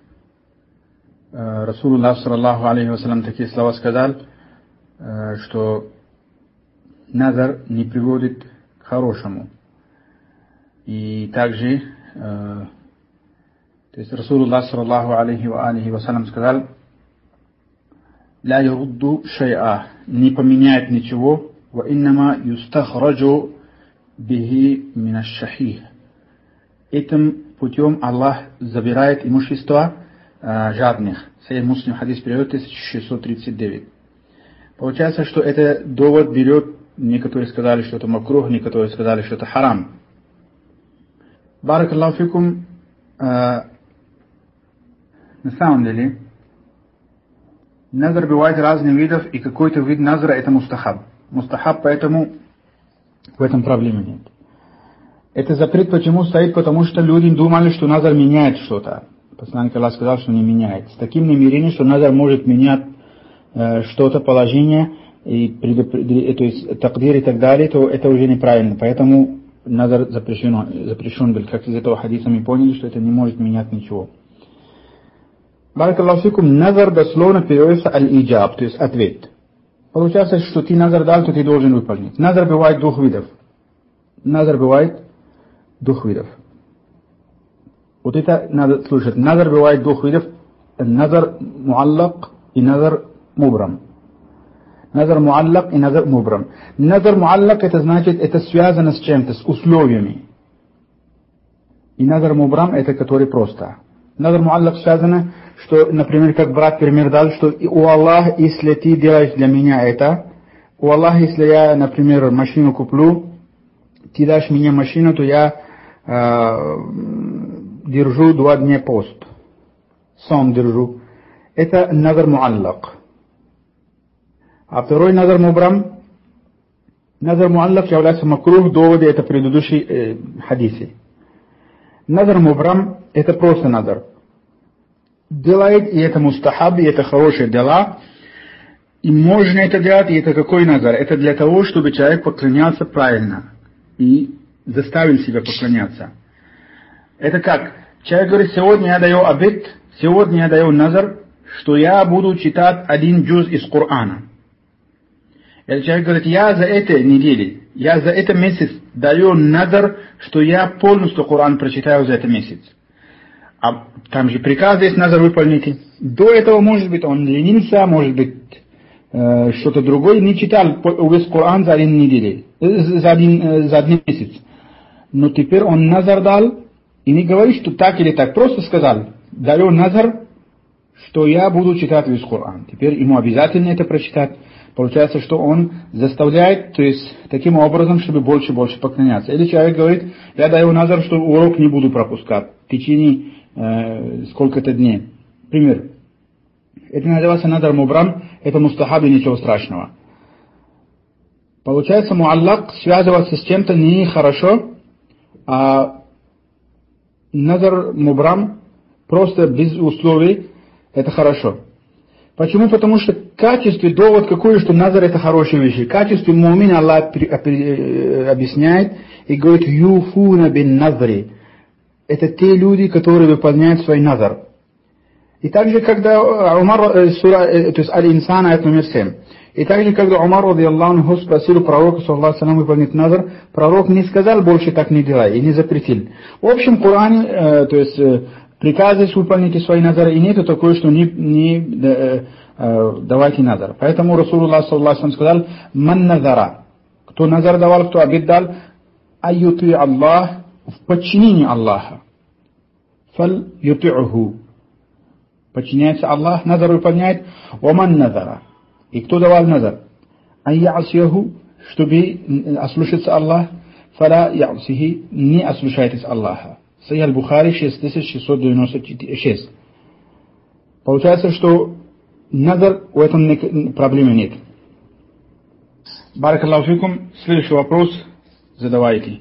Расулуллах саллаллаху алейхи вассалям такие слова сказал, что назар не приводит к хорошему. И также, то есть Расулуллах саллаллаху алейхи вассалям сказал, لا يرد شيئا, не поменяет ничего, وإنما يستخرج به من الشحيح. Этим путем Аллах забирает имущество жадных. Сахих Муслим хадис перевод 1639. Получается, что это довод берет, некоторые сказали, что это макрух, некоторые сказали, что это харам. Баракаллаху фикум, на самом деле, назар бывает разных видов, и какой-то вид назара это мустахаб. Мустахаб, поэтому в этом проблемы нет. Это запрет почему стоит? Потому что люди думали, что назар меняет что-то. Посланник Аллаха сказал, что не меняет. С таким намерением, что назар может менять что-то, положение, то есть такдир и так далее, то это уже неправильно. Поэтому назар запрещен был. Как из этого хадиса мы поняли, что это не может менять ничего. Баракаллаху фикум, назар дословно переводится аль-иджаб, то есть ответ. Получается, что ты назар дал, то ты должен выполнить. Назар бывает двух видов. Вот это надо слушать. Назар бывает двух видов. Назар муаллак и назар мубрам. Назар муаллак и назар мубрам. Назар муаллак это значит, это связано с чем-то, с условиями. И назар мубрам это который просто. Назар муаллак связано, что, например, как брат пример дал, что у Аллаха, если ты делаешь для меня это, у Аллаха, если я, например, машину куплю, ты дашь мне машину, то я держу 2 дня пост. Сон держу. Это назар муаллак. А второй назар мубрам. Назар муаллак является макрух, доводы, это предыдущие хадисы. Назар мубрам это просто назар. Делает, и это мустахаб, и это хорошие дела. И можно это делать, и это какой назар? Это для того, чтобы человек поклонялся правильно. И заставил себя поклоняться. Это как? Человек говорит, сегодня я даю обет, сегодня я даю назар, что я буду читать 1 джуз из Корана. Этот человек говорит, я за этой недели, я за этот месяц даю назар, что я полностью Коран прочитаю за этот месяц. А там же приказ есть назар выполните. До этого, может быть, он ленился, может быть, что-то другое, не читал весь Коран за 1 неделю, за один месяц. Но теперь он назар дал, и не говорит, что так или так, просто сказал, даю назар, что я буду читать весь Коран. Теперь ему обязательно это прочитать. Получается, что он заставляет, то есть таким образом, чтобы больше и больше поклоняться. Или человек говорит, я даю назар, что урок не буду пропускать в течение сколько-то дней. Пример. Это называется назар мубрам, это мустахаб и ничего страшного. Получается, муаллак связываться с чем-то нехорошо, а назар мубрам просто без условий это хорошо. Почему? Потому что в качестве довод какое, что назар это хорошие вещи. В качестве мумина Аллах объясняет и говорит, юфуна бин назри. Это те люди, которые выполняют свой назар. И также, когда Умар, то есть Аль-Инсан, аят номер 7. И также, когда Умар, радийаллаху, спросил у пророка, саллаллаху алейхи ва саллям, выполнить назар, пророк не сказал, больше так не делай, и не запретил. В общем, в Коране, то есть приказы выполните свои назары, и нету такое, что не давайте назар. Поэтому Расулуллах, саллаллаху алейхи ва саллям, сказал, ман назара, кто назар давал, кто обет дал, айюти Аллах в подчинении Аллаха. Фаль юти'уху. Подчиняется Аллах, назар выполняет. Ваман назара. И кто давал назар? Ан я'асияху, чтобы ослушаться Аллах. Фала я'асихи, не ослушайтесь Аллаха. Сахих аль-Бухари 6696. Получается, что назар, в этом проблемы нет. Баракаллаху фикум. Следующий вопрос задавайте.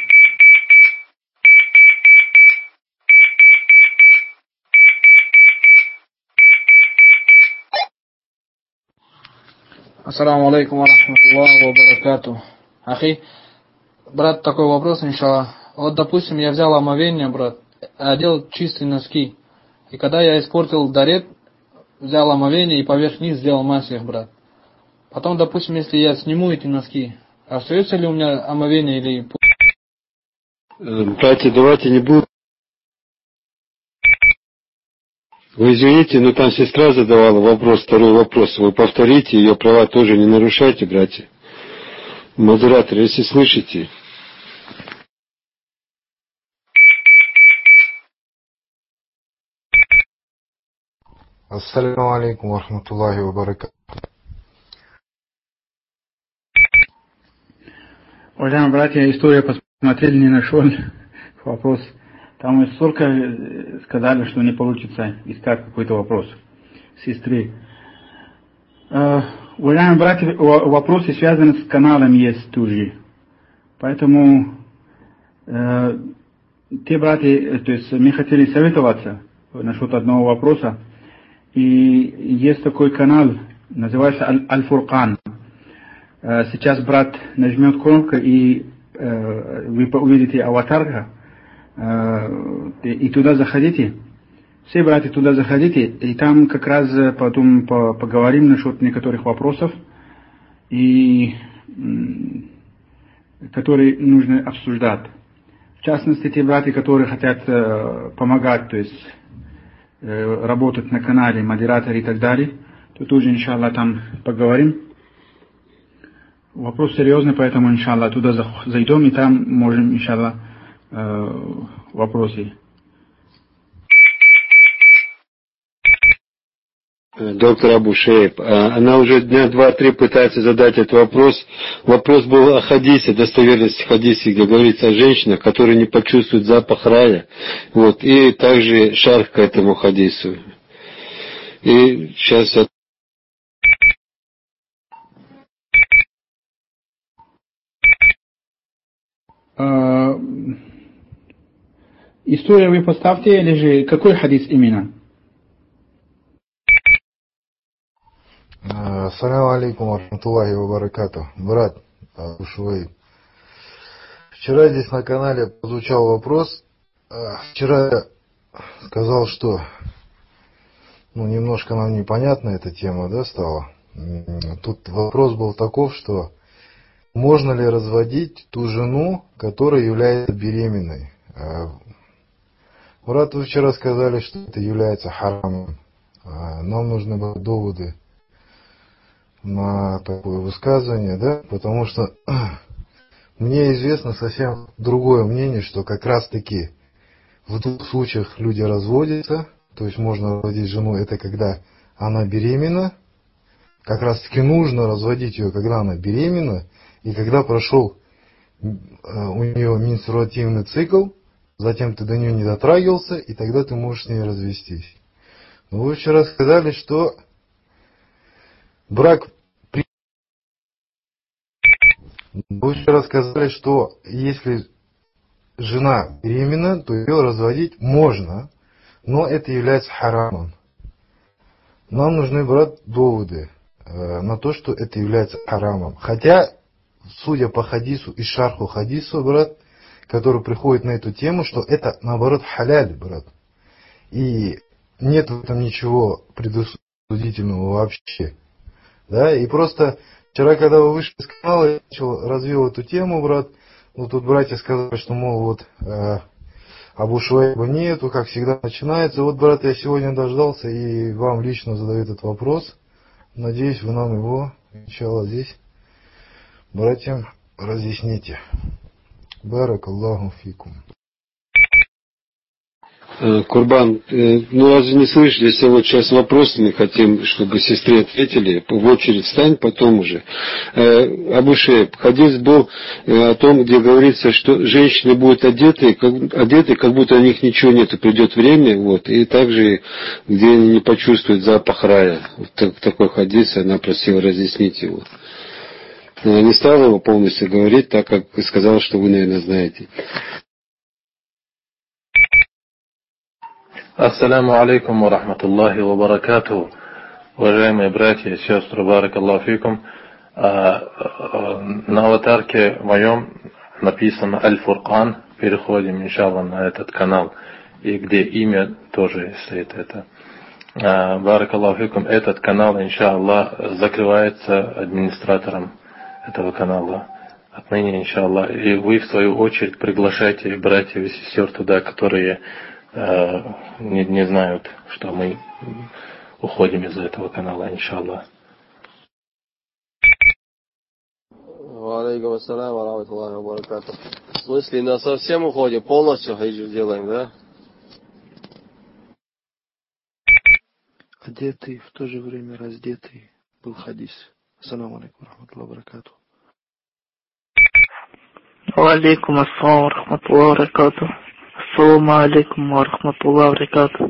Ассаламу алейкум ва рахматуллахи ва баракату. Ахи, брат, такой вопрос, иншаллах. Вот, допустим, я взял омовение, брат, одел чистые носки. И когда я испортил дарет, взял омовение и поверх них сделал масих, брат. Потом, допустим, если я сниму эти носки, остается ли у меня омовение или... Братья, давайте не будем. Вы извините, но там сестра задавала вопрос, второй вопрос. Вы повторите, ее права тоже не нарушайте, братья. Модератор, если слышите. Ассаляму алейкум ва рахматуллахи ва баракату. Уважаемые братья, историю посмотрели, не нашел вопрос. Там и столько сказали, что не получится искать какой-то вопрос сестры. Уважаемые братья, вопросы связаны с каналом есть тоже. Поэтому те братья, то есть мы хотели советоваться насчет одного вопроса. И есть такой канал, называется Аль-Фуркан. Сейчас брат нажмет кнопку, и вы увидите аватарка. И туда заходите. Все братья туда заходите, и там как раз потом поговорим насчет некоторых вопросов, и которые нужно обсуждать. В частности, те братья, которые хотят помогать, то есть работать на канале, модераторы и так далее, то тоже, иншаллах, там поговорим. Вопрос серьезный, поэтому, иншаллах, туда зайдем, и там можем, иншаллах, вопросы. Доктор Абушеев, она уже дня 2-3 пытается задать этот вопрос. Вопрос был о хадисе, достоверности хадиса, где говорится о женщинах, которые не почувствуют запах рая. Вот, и также шарх к этому хадису. И сейчас я... Историю вы поставьте, или же какой хадис именно? Ассаляму алейкум ва рахматуллахи ва баракату. Брат Абушеев, вчера здесь на канале прозвучал вопрос. Вчера я сказал, что немножко нам непонятна эта тема, да, стала. Тут вопрос был таков, что можно ли разводить ту жену, которая является беременной. Брат, вы вчера сказали, что это является харамом. Нам нужны были доводы на такое высказывание, да, потому что мне известно совсем другое мнение, что как раз таки в двух случаях люди разводятся, то есть можно разводить жену, это когда она беременна, как раз таки нужно разводить ее, когда она беременна, и когда прошел у нее менструативный цикл, затем ты до нее не дотрагивался, и тогда ты можешь с ней развестись. Но вы вчера сказали, что брак... Вы вчера сказали, что если жена беременна, то ее разводить можно, но это является харамом. Нам нужны, брат, доводы на то, что это является харамом. Хотя, судя по хадису и шарху хадису, брат, который приходит на эту тему, что это, наоборот, халяль, брат. И нет в этом ничего предосудительного вообще. Да, и просто вчера, когда вы вышли из канала, я развил эту тему, брат. Тут братья сказали, что, мол, вот Абушеева нету, как всегда начинается. Вот, брат, я сегодня дождался и вам лично задаю этот вопрос. Надеюсь, вы нам его, иншаллах, здесь братьям разъясните. Баракаллаху фикум. Курбан, ну вас же не слышали, если вот сейчас вопросы мы хотим, чтобы сестре ответили, в очередь встань, потом уже. Абу Шейб, хадис был о том, где говорится, что женщины будут одеты, как будто у них ничего нет, и придет время, вот, и также, где они не почувствуют запах рая. Вот такой хадис, она просила разъяснить его. Она не стала его полностью говорить, так как сказала, что вы, наверное, знаете. Ассаламу алейкум ва рахматуллахи ва баракатуху. Уважаемые братья и сестры, баракаллаху фикум. На аватарке моем написано Аль-Фуркан. Переходим, иншаллах, на этот канал. И где имя тоже стоит это. Баракаллаху фикум. Этот канал, иншаллах, закрывается администратором этого канала. Отныне, иншаллах. И вы, в свою очередь, приглашайте братьев и сестер туда, которые не знают, что мы уходим из этого канала, иншаллах. Алейкум ассалям ва рахматуллахи ва баракатух. В смысле, на совсем уходим, полностью хиджу делаем, да? Одетый, в то же время раздетый, был хадис. Ассаламу алейкум ва рахматуллахи ва баракатух. Ва алейкум ассалам ва рахматуллахи ва баракатух. Ассаламу алейкум ва рахматуллахи ва баракатух.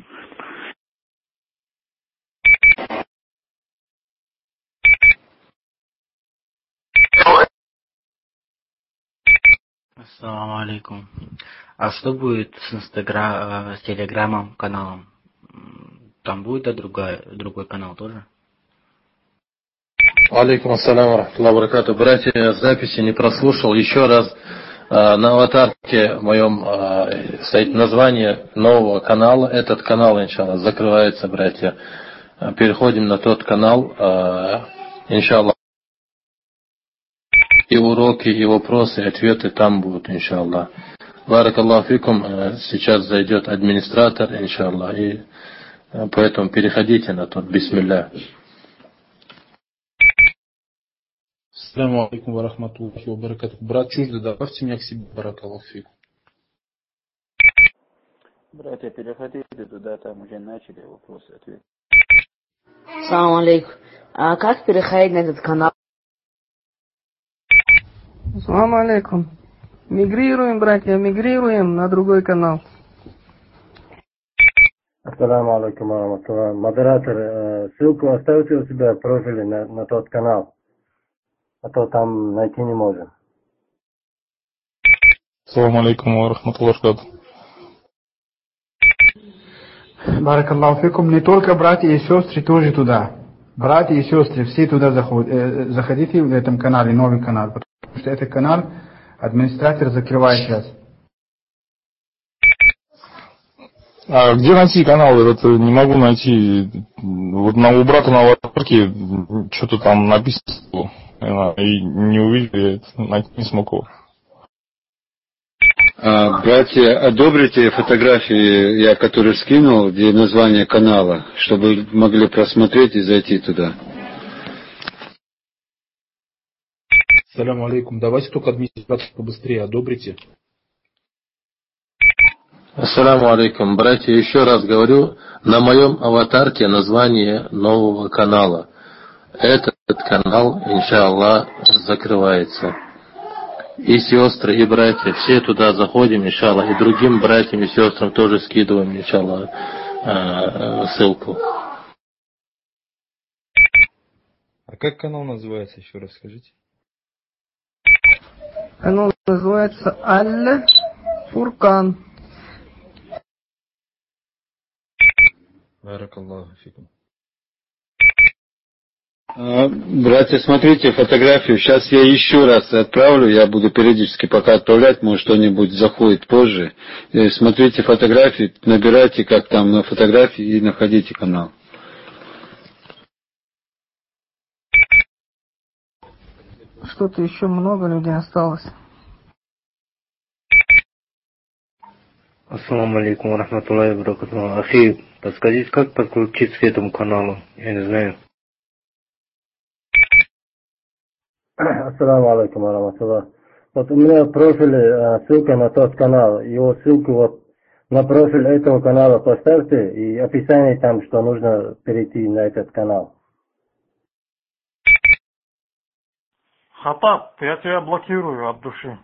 Ассаламу алейкум. А что будет с телеграммом каналом? Там будет другой канал тоже? Алейкум ассалям ва рахматуллахи ва баракатух. Братья, я записи не прослушал. Еще раз. На аватарке моем стоит название нового канала. Этот канал, иншаллах, закрывается, братья. Переходим на тот канал, иншаллах. И уроки, и вопросы, и ответы там будут, иншаллах. Баракаллаху фикум. Сейчас зайдет администратор, иншаллах. И поэтому переходите на тот. Бисмилля. Ассаламу алейкум ва рахматуллахи ва баракатух. Брат чуждый, добавьте меня к себе, баракаллаху фикум. Братья, переходите туда, там уже начали вопросы, ответы. Ассаламу алейкум. А как переходить на этот канал? Ассаламу алейкум. Мигрируем, братья, мигрируем на другой канал. Ассаламу алейкум ва рахматуллахи. Модератор, ссылку оставьте у себя в профиле на тот канал. А то там найти не можем. Ассаламу алейкум ва рахматуллахи ва баракатух. Баракаллаху фикум. Не только братья и сестры тоже туда. Братья и сестры все туда заходите в этом канале, новый канал. Потому что этот канал администратор закрывает сейчас. А где найти канал? Это не могу найти. Вот у брата на аватарке что-то там написано. И не увидел, я это найти не смог его. Братья, одобрите фотографии, я которые скинул, где название канала, чтобы могли просмотреть и зайти туда. Ассаламу алейкум. Давайте только администратор побыстрее одобрите. Ассаламу алейкум. Братья, еще раз говорю, на моем аватарке название нового канала. Этот канал, иншаллах, закрывается. И сестры, и братья, все туда заходим, иншаллах, и другим братьям и сестрам тоже скидываем, иншаллах, ссылку. А как канал называется, еще раз скажите? Канал называется Аль-Фуркан. Баракаллаху фикум. Братья, смотрите фотографию. Сейчас я еще раз отправлю. Я буду периодически пока отправлять. Может, что-нибудь заходит позже. Смотрите фотографии, набирайте, как там на фотографии, и находите канал. Что-то еще много людей осталось. Ассаламу алейкум ва рахматуллахи ва баракатуху. Ахи, подскажите, как подключиться к этому каналу? Я не знаю. Ассаламу алейкум ва рахматуллах. Вот у меня в профиле ссылка на тот канал. Его ссылку вот на профиль этого канала поставьте и описание там, что нужно перейти на этот канал. Хатаб, я тебя блокирую от души.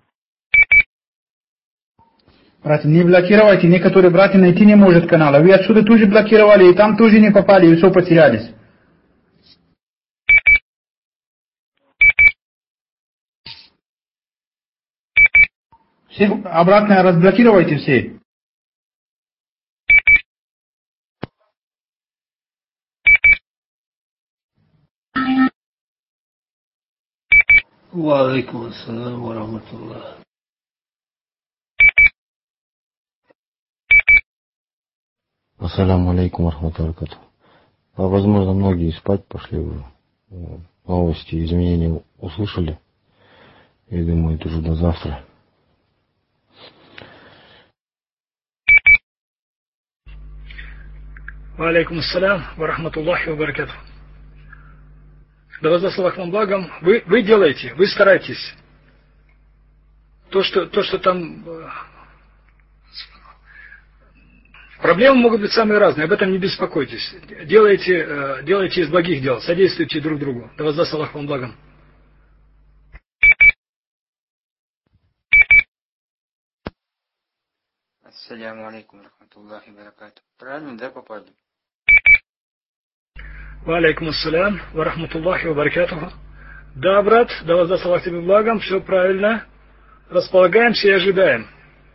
Братья, не блокировайте, некоторые братья найти не может канала. Вы отсюда тоже блокировали, и там тоже не попали, и все потерялись. Всех обратно разблокируйте все. Ва алейкум ассалам ва рахматуллах. Ассаляму алейкум рахматуллахи ва баракатуху. Возможно, многие спать пошли уже. Новости, изменения услышали. Я думаю, это уже до завтра. Ва алейкум ассалям ва рахматуллахи ва баракатуху. Да воздаст Аллах вам благом. Вы делаете, вы стараетесь. То, что там... Проблемы могут быть самые разные, об этом не беспокойтесь. Делайте из благих дел, содействуйте друг другу. Да воздаст Аллах вам благом. Ассаляму алейкум рахматуллахи баракату. Правильно, да, попали? Ва алейкум ассалям ва рахматуллахи ва баракатуху. Да, брат, да воздаст Аллах тебе благом, все правильно. Располагаемся и ожидаем.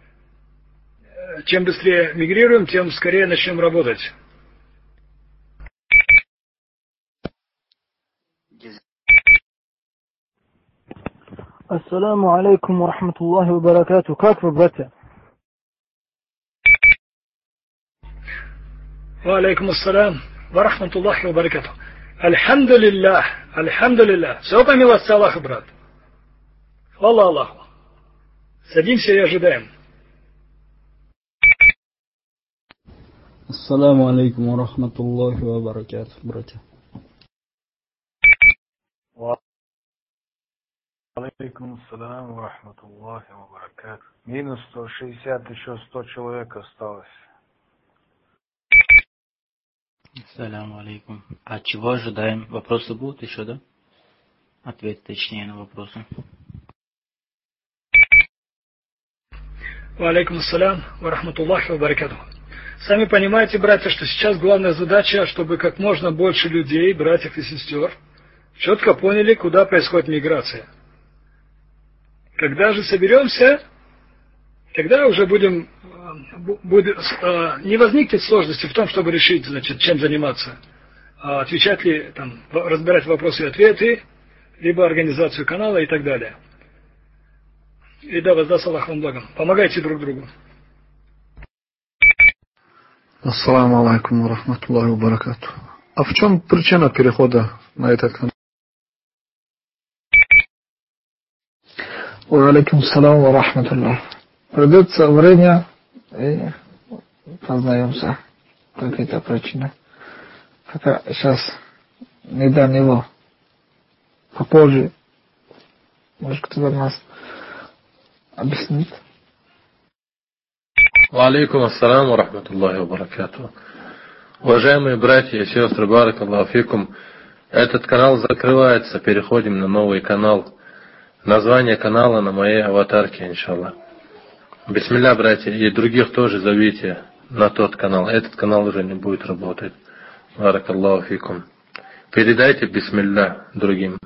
Чем быстрее мигрируем, тем скорее начнем работать. Ассаламу алейкум ва рахматуллахи ва баракату. Как вы, братья? Ва алейкум ассалям ва рахматуллахи ва баракату. Альхамдулиллах, альхамдулиллах. Все по милости Аллаха, брат. Хвала Аллаху. Садимся и ожидаем. Ассаламу алейкум ва рахматуллахи ва баракату, братья. Алейкум ассалам ва рахматуллахи ва баракату. Минус 160, еще 100 человек осталось. Ассаляму алейкум. А чего ожидаем? Вопросы будут еще, да? Ответ точнее на вопросы. Ва алейкум ассалям ва рахматуллахи ва баракату. Сами понимаете, братья, что сейчас главная задача, чтобы как можно больше людей, братьев и сестер, четко поняли, куда происходит миграция. Когда же соберемся, тогда уже не возникнет сложности в том, чтобы решить, значит, чем заниматься. Отвечать ли, там, разбирать вопросы и ответы, либо организацию канала и так далее. И да, воздаст Аллах вам благом. Помогайте друг другу. Ассаламу алейкум ва рахматуллахи ва баракату. А в чем причина перехода на этот канал? Ва алейкум ассалам ва рахматуллах. Придется время и познаемся. Какая-то причина. Хотя сейчас не до него. Попозже. Может, кто-то нас объяснит. Ва алейкум ассалам ва рахматуллахи ва баракату. Уважаемые братья и сестры, баракаллаху фикум, этот канал закрывается, переходим на новый канал. Название канала на моей аватарке, иншаллах. Бисмилля, братья, и других тоже зовите на тот канал. Этот канал уже не будет работать. Баракаллаху фикум. Передайте бисмилля другим.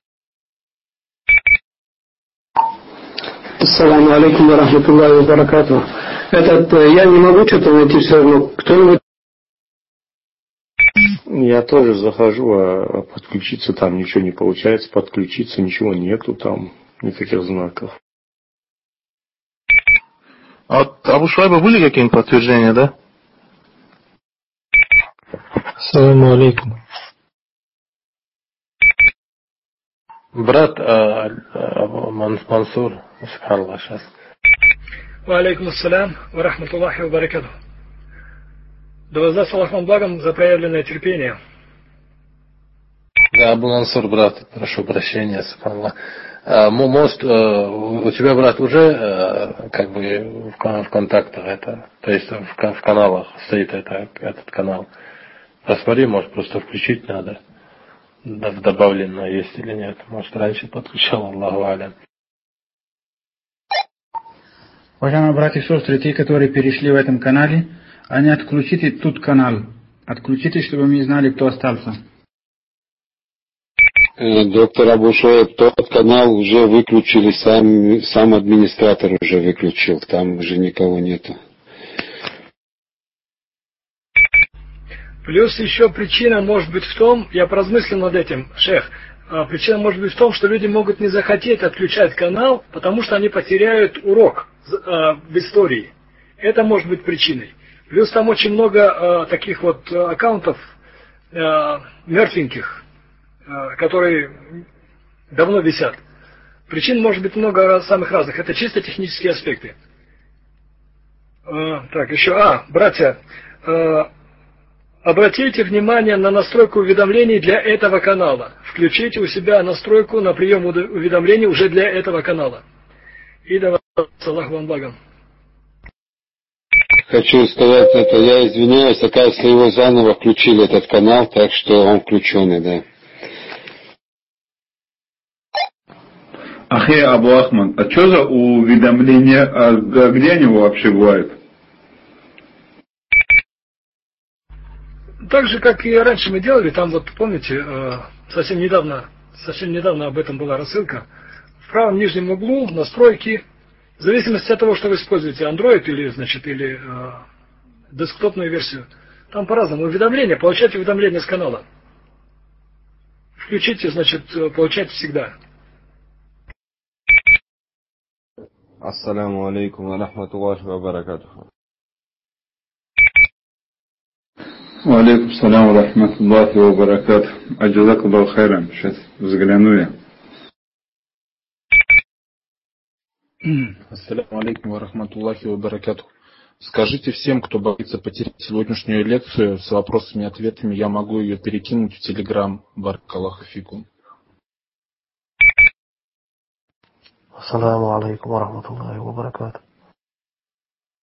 Ассаламу алейкум ва рахматуллахи ва баракату. Я не могу что-то найти все равно. Кто-нибудь? Я тоже захожу, а подключиться там ничего не получается. Подключиться ничего нету там, никаких знаков. А от Абу Шуайба были какие-нибудь подтверждения, да? Ассаламу алейкум. Брат Мансур, субханаллах, сейчас. Ва алейкум ассалям ва рахматуллахи ва баракату. Да воздаст Аллах вам благом за проявленное терпение. Да, Абу Мансур, брат, прошу прощения, субханаллах. Мост у тебя, брат, уже как бы в контактах это, то есть в каналах стоит этот канал. Посмотри, может просто включить надо. Добавлено есть или нет. Может раньше подключал, Аллаху алям. Уважаемые братья и сестры, те, которые перешли в этом канале, они отключите тут канал. Отключите, чтобы мы знали, кто остался. Доктор Абушоев, тот канал уже выключили, сам администратор уже выключил, там уже никого нету. Плюс еще причина может быть в том, я поразмыслил над этим, шейх, причина может быть в том, что люди могут не захотеть отключать канал, потому что они потеряют урок в истории. Это может быть причиной. Плюс там очень много таких вот аккаунтов мертвеньких, которые давно висят. Причин может быть много самых разных. Это чисто технические аспекты. Так, еще. Братья, обратите внимание на настройку уведомлений для этого канала. Включите у себя настройку на прием уведомлений уже для этого канала. И давай, саллаху вам благом. Хочу сказать это, я извиняюсь, оказывается, его заново включили этот канал, так что он включенный, да. Ахи Абу Ахмад, а что за уведомления, где они вообще бывают? Так же, как и раньше мы делали, там вот, помните, совсем недавно об этом была рассылка. В правом нижнем углу настройки, в зависимости от того, что вы используете, Android или десктопную версию. Там по-разному уведомления, получайте уведомления с канала. Включите, получайте всегда. Ассаламу алейкум ва рахматуллахи ва баракатуху. Ва алейкум салям ва рахматуллахи ва баракатуху. Аджазакаллаху хайран. Сейчас взгляну я. Ассаламу алейкум ва рахматуллахи ва баракатуху. Скажите всем, кто боится потерять сегодняшнюю лекцию с вопросами и ответами, я могу ее перекинуть в Телеграм. Баракаллаху фикум. Ассаламу алейкум ва рахматуллахи ва баракатуху.